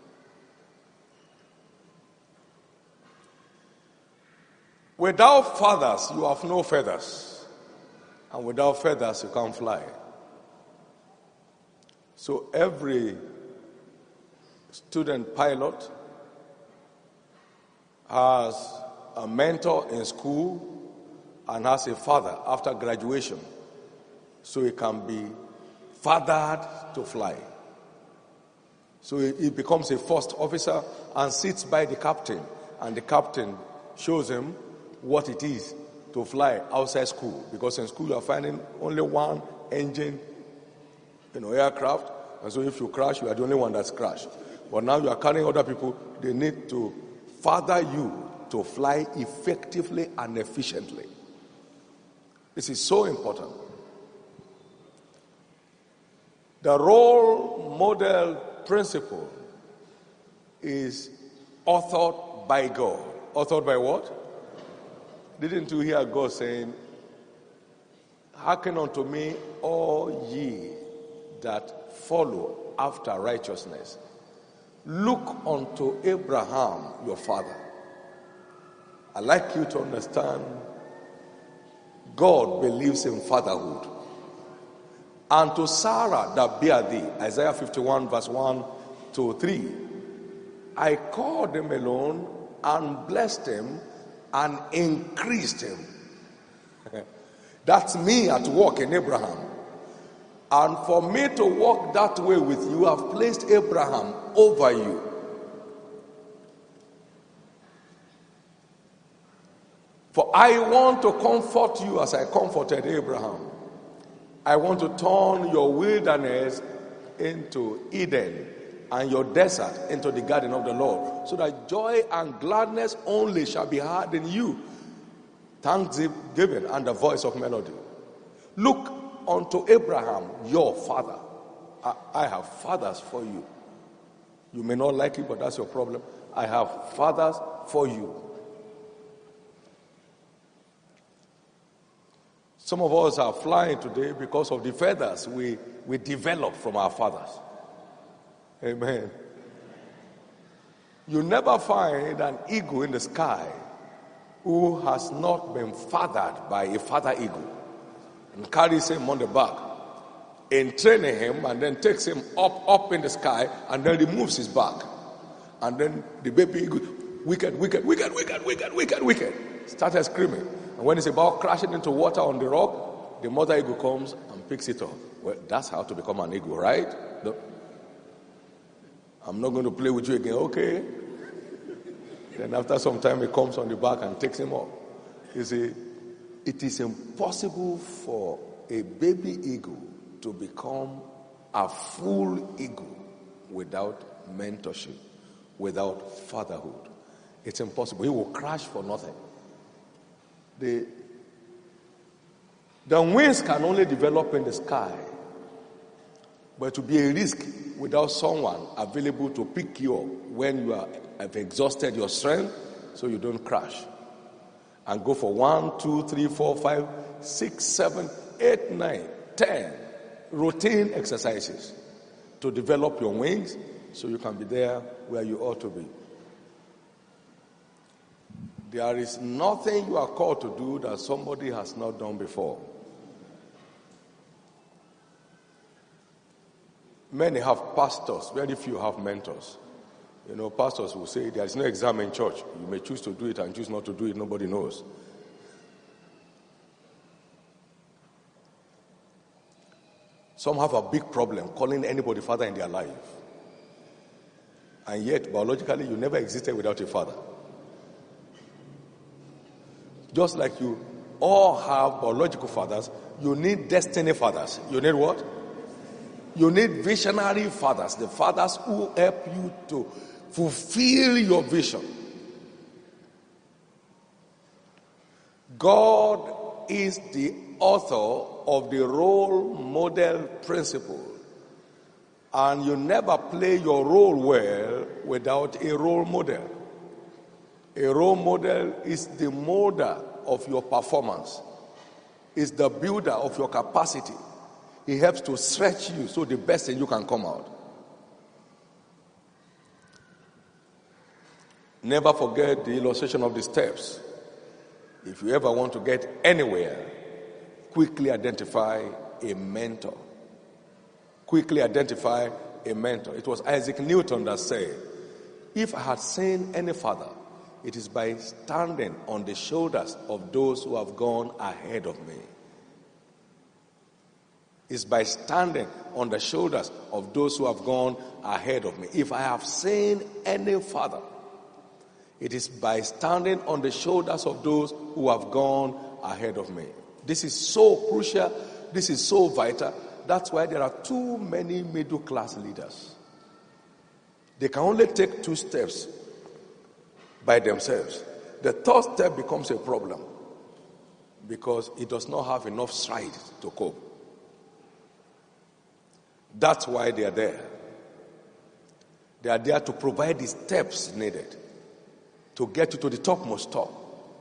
Without fathers, you have no feathers. And without feathers, you can't fly. So every student pilot has a mentor in school and has a father after graduation. So he can be fathered to fly. So he becomes a first officer and sits by the captain. And the captain shows him what it is to fly outside school. Because in school you are finding only one engine, you know, aircraft. And so if you crash, you are the only one that's crashed. But now you are carrying other people. They need to father you to fly effectively and efficiently. This is so important. The role model principle is authored by God. Authored by what? Didn't you hear God saying, hearken unto me, all ye that follow after righteousness. Look unto Abraham, your father. I'd like you to understand, God believes in fatherhood. And to Sarah that bare thee, Isaiah fifty-one verse one to three, I called him alone and blessed him and increased him. That's me at work in Abraham. And for me to walk that way with you, I've placed Abraham over you. For I want to comfort you as I comforted Abraham. I want to turn your wilderness into Eden and your desert into the garden of the Lord, so that joy and gladness only shall be heard in you, thanksgiving and the voice of melody. Look unto Abraham, your father. I, I have fathers for you. You may not like it, but that's your problem. I have fathers for you. Some of us are flying today because of the feathers we, we developed from our fathers. Amen. You never find an eagle in the sky who has not been fathered by a father eagle and carries him on the back and training him and then takes him up, up in the sky and then removes his back. And then the baby eagle, wicked, wicked, wicked, wicked, wicked, wicked, wicked, started screaming. And when it's about crashing into water on the rock, the mother eagle comes and picks it up. Well, that's how to become an eagle, right? No. I'm not going to play with you again. Okay. Then after some time, it comes on the back and takes him up. You see, it is impossible for a baby eagle to become a full eagle without mentorship, without fatherhood. It's impossible. He will crash for nothing. The, the wings can only develop in the sky, but to be a risk without someone available to pick you up when you are, have exhausted your strength so you don't crash. And go for one, two, three, four, five, six, seven, eight, nine, ten routine exercises to develop your wings so you can be there where you ought to be. There is nothing you are called to do that somebody has not done before. Many have pastors, very few have mentors. You know, pastors will say there is no exam in church. You may choose to do it and choose not to do it. Nobody knows. Some have a big problem calling anybody father in their life. And yet, biologically, you never existed without a father. Just like you all have biological fathers, you need destiny fathers. You need what? You need visionary fathers, the fathers who help you to fulfill your vision. God is the author of the role model principle. And you never play your role well without a role model. A role model is the molder of your performance, is the builder of your capacity. He helps to stretch you so the best in you can come out. Never forget the illustration of the steps. If you ever want to get anywhere, quickly identify a mentor. Quickly identify a mentor. It was Isaac Newton that said, if I had seen any father, it is by standing on the shoulders of those who have gone ahead of me. It's by standing on the shoulders of those who have gone ahead of me. If I have seen any father, it is by standing on the shoulders of those who have gone ahead of me. This is so crucial. This is so vital. That's why there are too many middle-class leaders. They can only take two steps by themselves. The third step becomes a problem because it does not have enough stride to cope. That's why they are there. They are there to provide the steps needed to get you to the topmost top.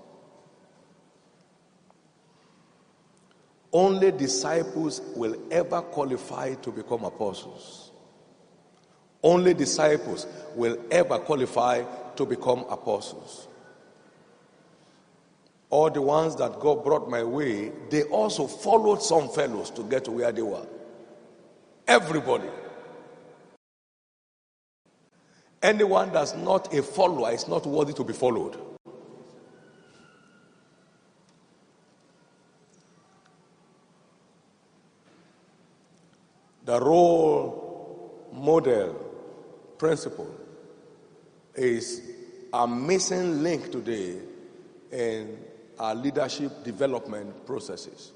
Only disciples will ever qualify to become apostles. Only disciples will ever qualify to become apostles. All the ones that God brought my way, they also followed some fellows to get to where they were. Everybody. Anyone that's not a follower is not worthy to be followed. The role model principle is a missing link today in our leadership development processes.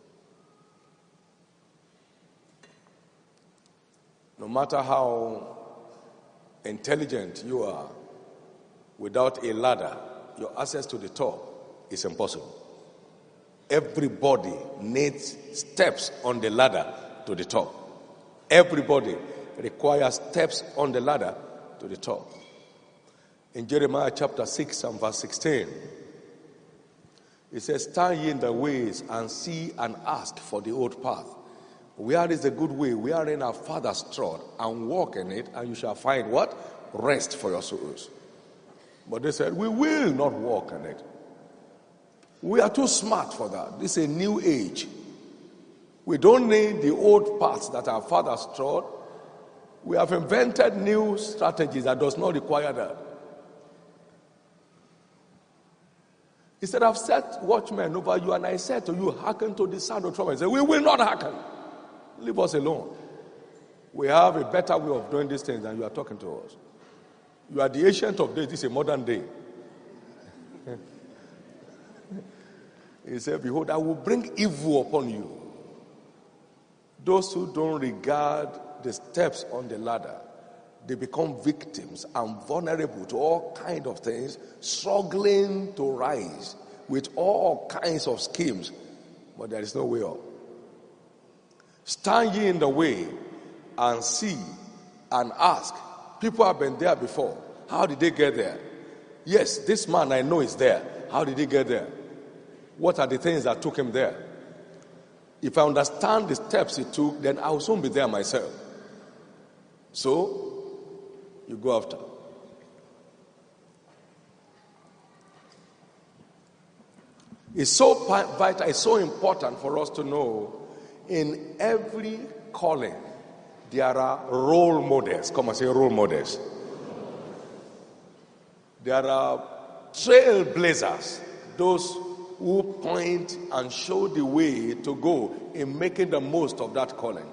No matter how intelligent you are, without a ladder, your access to the top is impossible. Everybody needs steps on the ladder to the top. Everybody requires steps on the ladder to the top. In Jeremiah chapter six and verse sixteen, it says, stand ye in the ways and see and ask for the old path. Where is the good way? Wherein our fathers trod, and walk in it, and you shall find what? Rest for your souls. But they said, we will not walk in it. We are too smart for that. This is a new age. We don't need the old paths that our fathers trod. We have invented new strategies that does not require that. He said, I've set watchmen over you, and I said to you, hearken to the sound of trumpet. He said, we will not hearken. Leave us alone. We have a better way of doing these things than you are talking to us. You are the ancient of days. This is a modern day. He said, behold, I will bring evil upon you. Those who don't regard the steps on the ladder, they become victims and vulnerable to all kinds of things, struggling to rise with all kinds of schemes, but there is no way up. Stand ye in the way and see and ask. People have been there before. How did they get there? Yes, this man I know is there. How did he get there? What are the things that took him there? If I understand the steps he took, then I will soon be there myself. So, you go after. It's so vital, it's so important for us to know in every calling, there are role models. Come and say role models. There are trailblazers, those who point and show the way to go in making the most of that calling.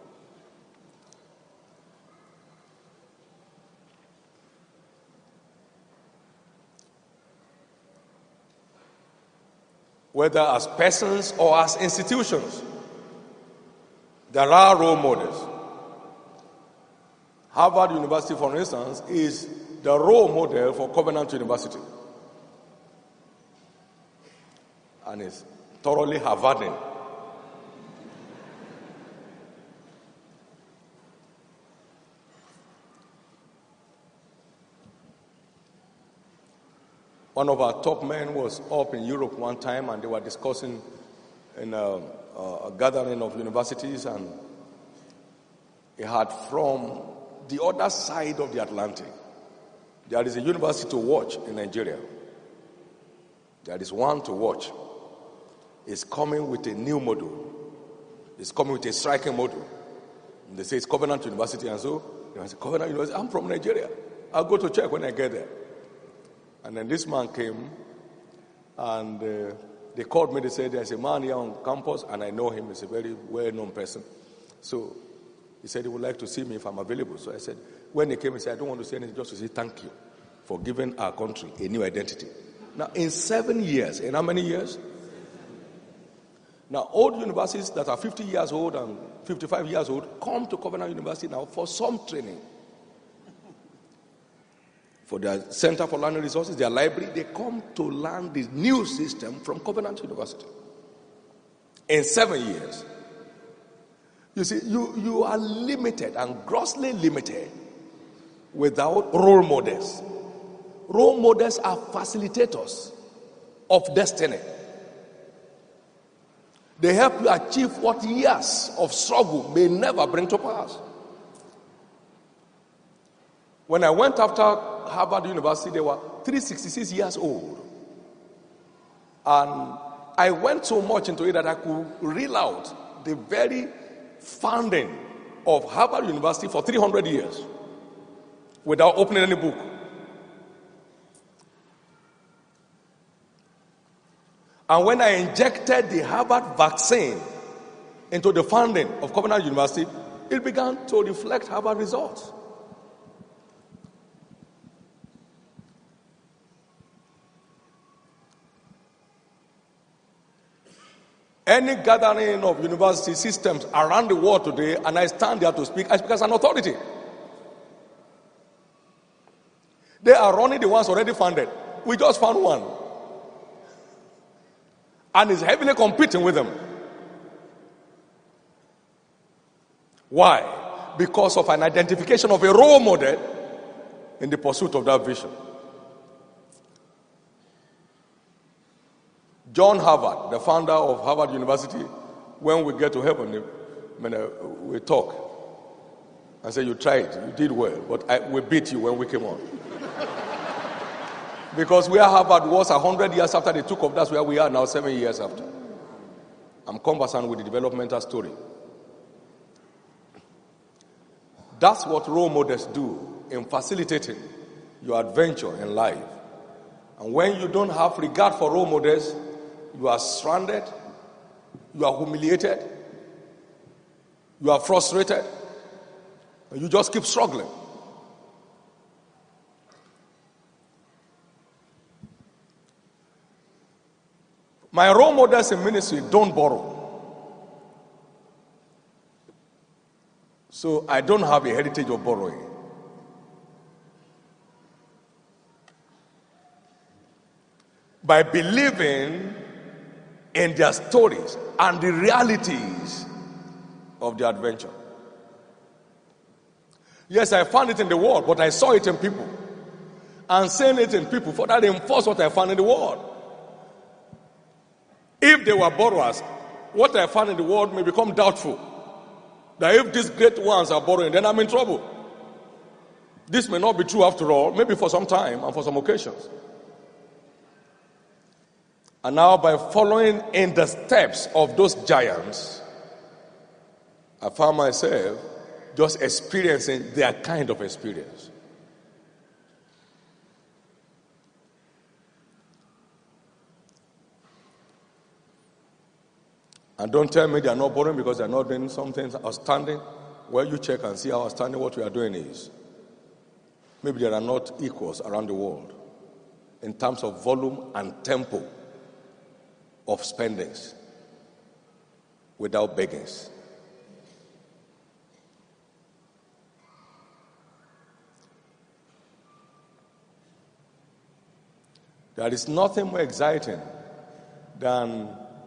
Whether as persons or as institutions, there are role models. Harvard University, for instance, is the role model for Covenant University. And it's thoroughly Harvardian. One of our top men was up in Europe one time, and they were discussing in a, a gathering of universities, and he had from the other side of the Atlantic, there is a university to watch in Nigeria. There is one to watch. It's coming with a new model. It's coming with a striking model. And they say it's Covenant University, and so I say, Covenant University, I'm from Nigeria. I'll go to check when I get there. And then this man came, and uh, they called me. They said, there's a man here on campus, and I know him. He's a very well-known person. So he said he would like to see me if I'm available. So I said, when he came, he said, I don't want to say anything, just to say thank you for giving our country a new identity. Now, in seven years, in how many years? Now, old universities that are fifty years old and fifty-five years old come to Covenant University now for some training. For their Center for Learning Resources, their library, they come to learn the new system from Covenant University. In seven years. You see, you, you are limited and grossly limited without role models. Role models are facilitators of destiny. They help you achieve what years of struggle may never bring to pass. When I went after Harvard University, they were three hundred sixty-six years old. And I went so much into it that I could reel out the very founding of Harvard University for three hundred years without opening any book. And when I injected the Harvard vaccine into the founding of Covenant University, it began to reflect Harvard results. Any gathering of university systems around the world today, and I stand there to speak, I speak as an authority. They are running the ones already funded. We just found one. And is heavily competing with them. Why? Because of an identification of a role model in the pursuit of that vision. John Harvard, the founder of Harvard University, when we get to heaven, we talk and say, you tried, you did well, but I, we beat you when we came on. Because where Harvard was a hundred years after they took off, that's where we are now, seven years after. I'm conversant with the developmental story. That's what role models do in facilitating your adventure in life. And when you don't have regard for role models, you are stranded, you are humiliated, you are frustrated, and you just keep struggling. My role models in ministry don't borrow. So I don't have a heritage of borrowing. By believing in their stories and the realities of their adventure. Yes, I found it in the world, but I saw it in people. And seeing it in people further reinforced what I found in the world. If they were borrowers, what I found in the world may become doubtful. That if these great ones are borrowing, then I'm in trouble. This may not be true after all, maybe for some time and for some occasions. And now by following in the steps of those giants, I found myself just experiencing their kind of experience. And don't tell me they are not borrowing because they are not doing something outstanding. Well, you check and see how outstanding what we are doing is. Maybe there are not equals around the world in terms of volume and tempo of spendings without beggings. There is nothing more exciting than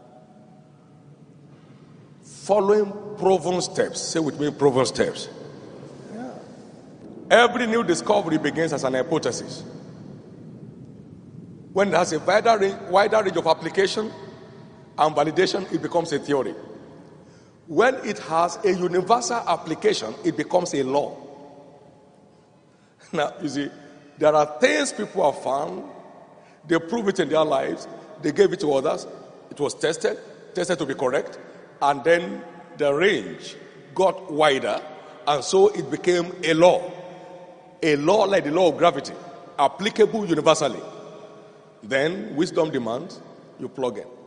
following proven steps. Say with me, proven steps. Yeah. Every new discovery begins as an hypothesis. When it has a wider range, wider range of application and validation, it becomes a theory. When it has a universal application, it becomes a law. Now, you see, there are things people have found, they prove it in their lives, they gave it to others, it was tested, tested to be correct, and then the range got wider, and so it became a law. A law like the law of gravity, applicable universally. Then wisdom demands you plug in.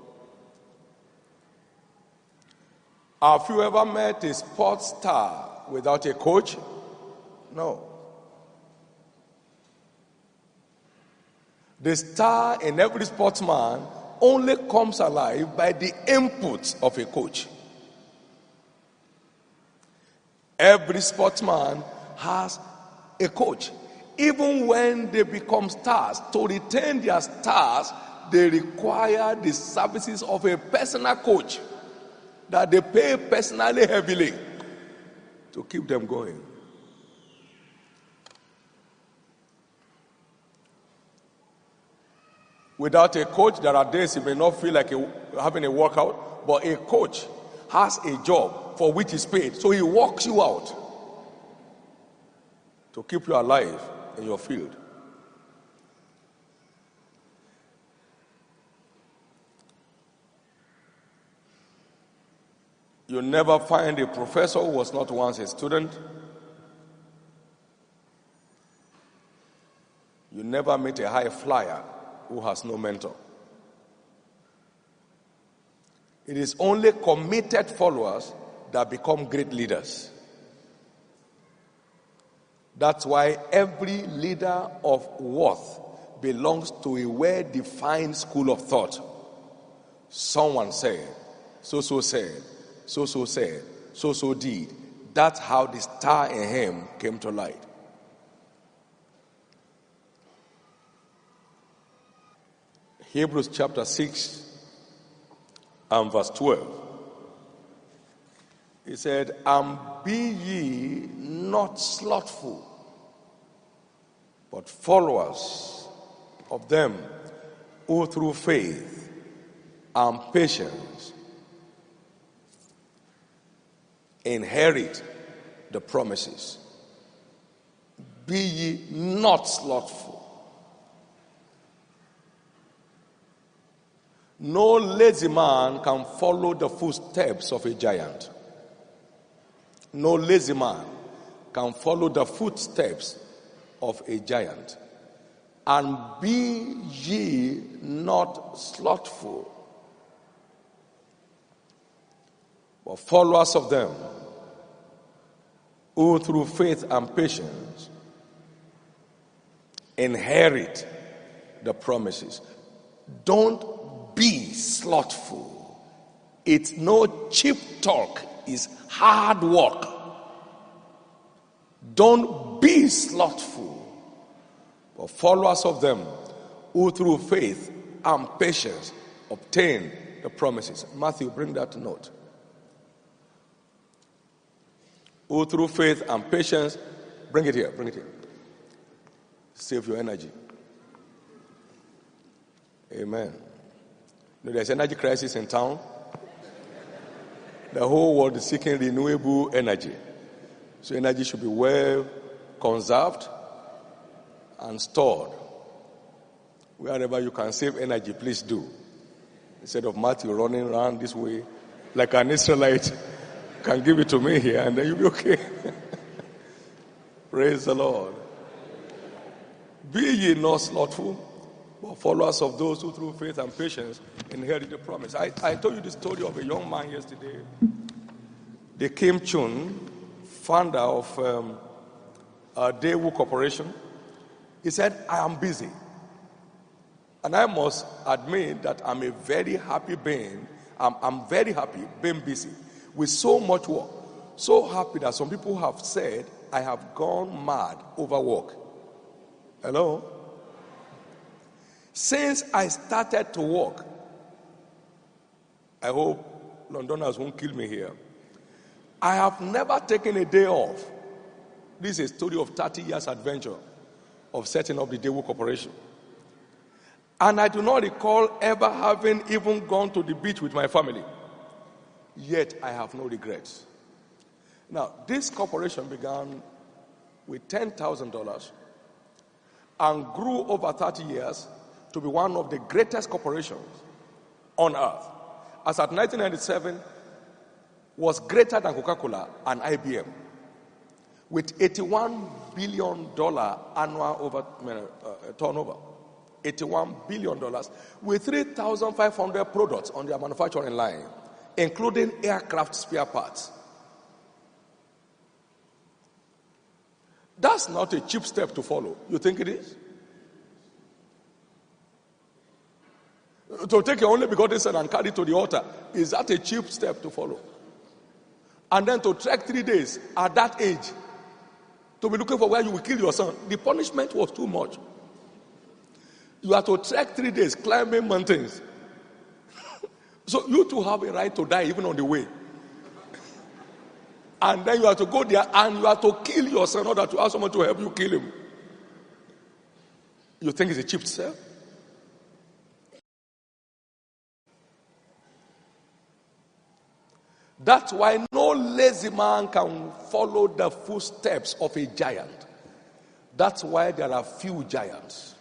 Have you ever met a sports star without a coach? No. The star in every sportsman only comes alive by the input of a coach. Every sportsman has a coach. Even when they become stars, to retain their stars, they require the services of a personal coach that they pay personally heavily to keep them going. Without a coach, there are days you may not feel like a, having a workout, but a coach has a job for which he's paid. So he walks you out to keep you alive in your field. You never find a professor who was not once a student. You never meet a high flyer who has no mentor. It is only committed followers that become great leaders. That's why every leader of worth belongs to a well-defined school of thought. Someone said, so-so said, so-so said, so-so did. That's how the star in him came to light. Hebrews chapter six and verse twelve. He said, and be ye not slothful, but followers of them who through faith and patience inherit the promises. Be ye not slothful. No lazy man can follow the footsteps of a giant. No lazy man can follow the footsteps of a giant. and be ye not slothful, but followers of them who through faith and patience inherit the promises. Don't be slothful. It's no cheap talk. It's hard work. Don't be slothful, but followers of them who through faith and patience obtain the promises. Matthew, bring that note. Who through faith and patience, bring it here, bring it here. Save your energy. Amen. You know, there's energy crisis in town. The whole world is seeking renewable energy. So energy should be well conserved and stored. Wherever you can save energy, please do. Instead of Matthew running around this way like an Israelite, can give it to me here and then you'll be okay. Praise the Lord. Be ye not slothful, but followers of those who through faith and patience inherit the promise. I, I told you the story of a young man yesterday. The Kim Chun, founder of um, uh, Daewoo Corporation, he said, I am busy. And I must admit that I'm a very happy being. I'm, I'm very happy being busy with so much work. So happy that some people have said, I have gone mad over work. Hello? Since I started to work, I hope Londoners won't kill me here, I have never taken a day off. This is a story of thirty years adventure of setting up the Daewoo Corporation. And I do not recall ever having even gone to the beach with my family. Yet I have no regrets. Now, this corporation began with ten thousand dollars and grew over thirty years to be one of the greatest corporations on earth. As at nineteen ninety-seven, was greater than Coca-Cola and I B M, with eighty-one billion dollars annual over, uh, turnover. eighty-one billion dollars, with three thousand five hundred products on their manufacturing line, including aircraft spare parts. That's not a cheap step to follow. You think it is? To take your only begotten son and carry to the altar, is that a cheap step to follow? And then to trek three days at that age, to be looking for where you will kill your son, the punishment was too much. You have to trek three days climbing mountains. So you too have a right to die even on the way. And then you have to go there and you have to kill your son in order to ask someone to help you kill him. You think it's a cheap step? That's why no lazy man can follow the footsteps of a giant. That's why there are few giants.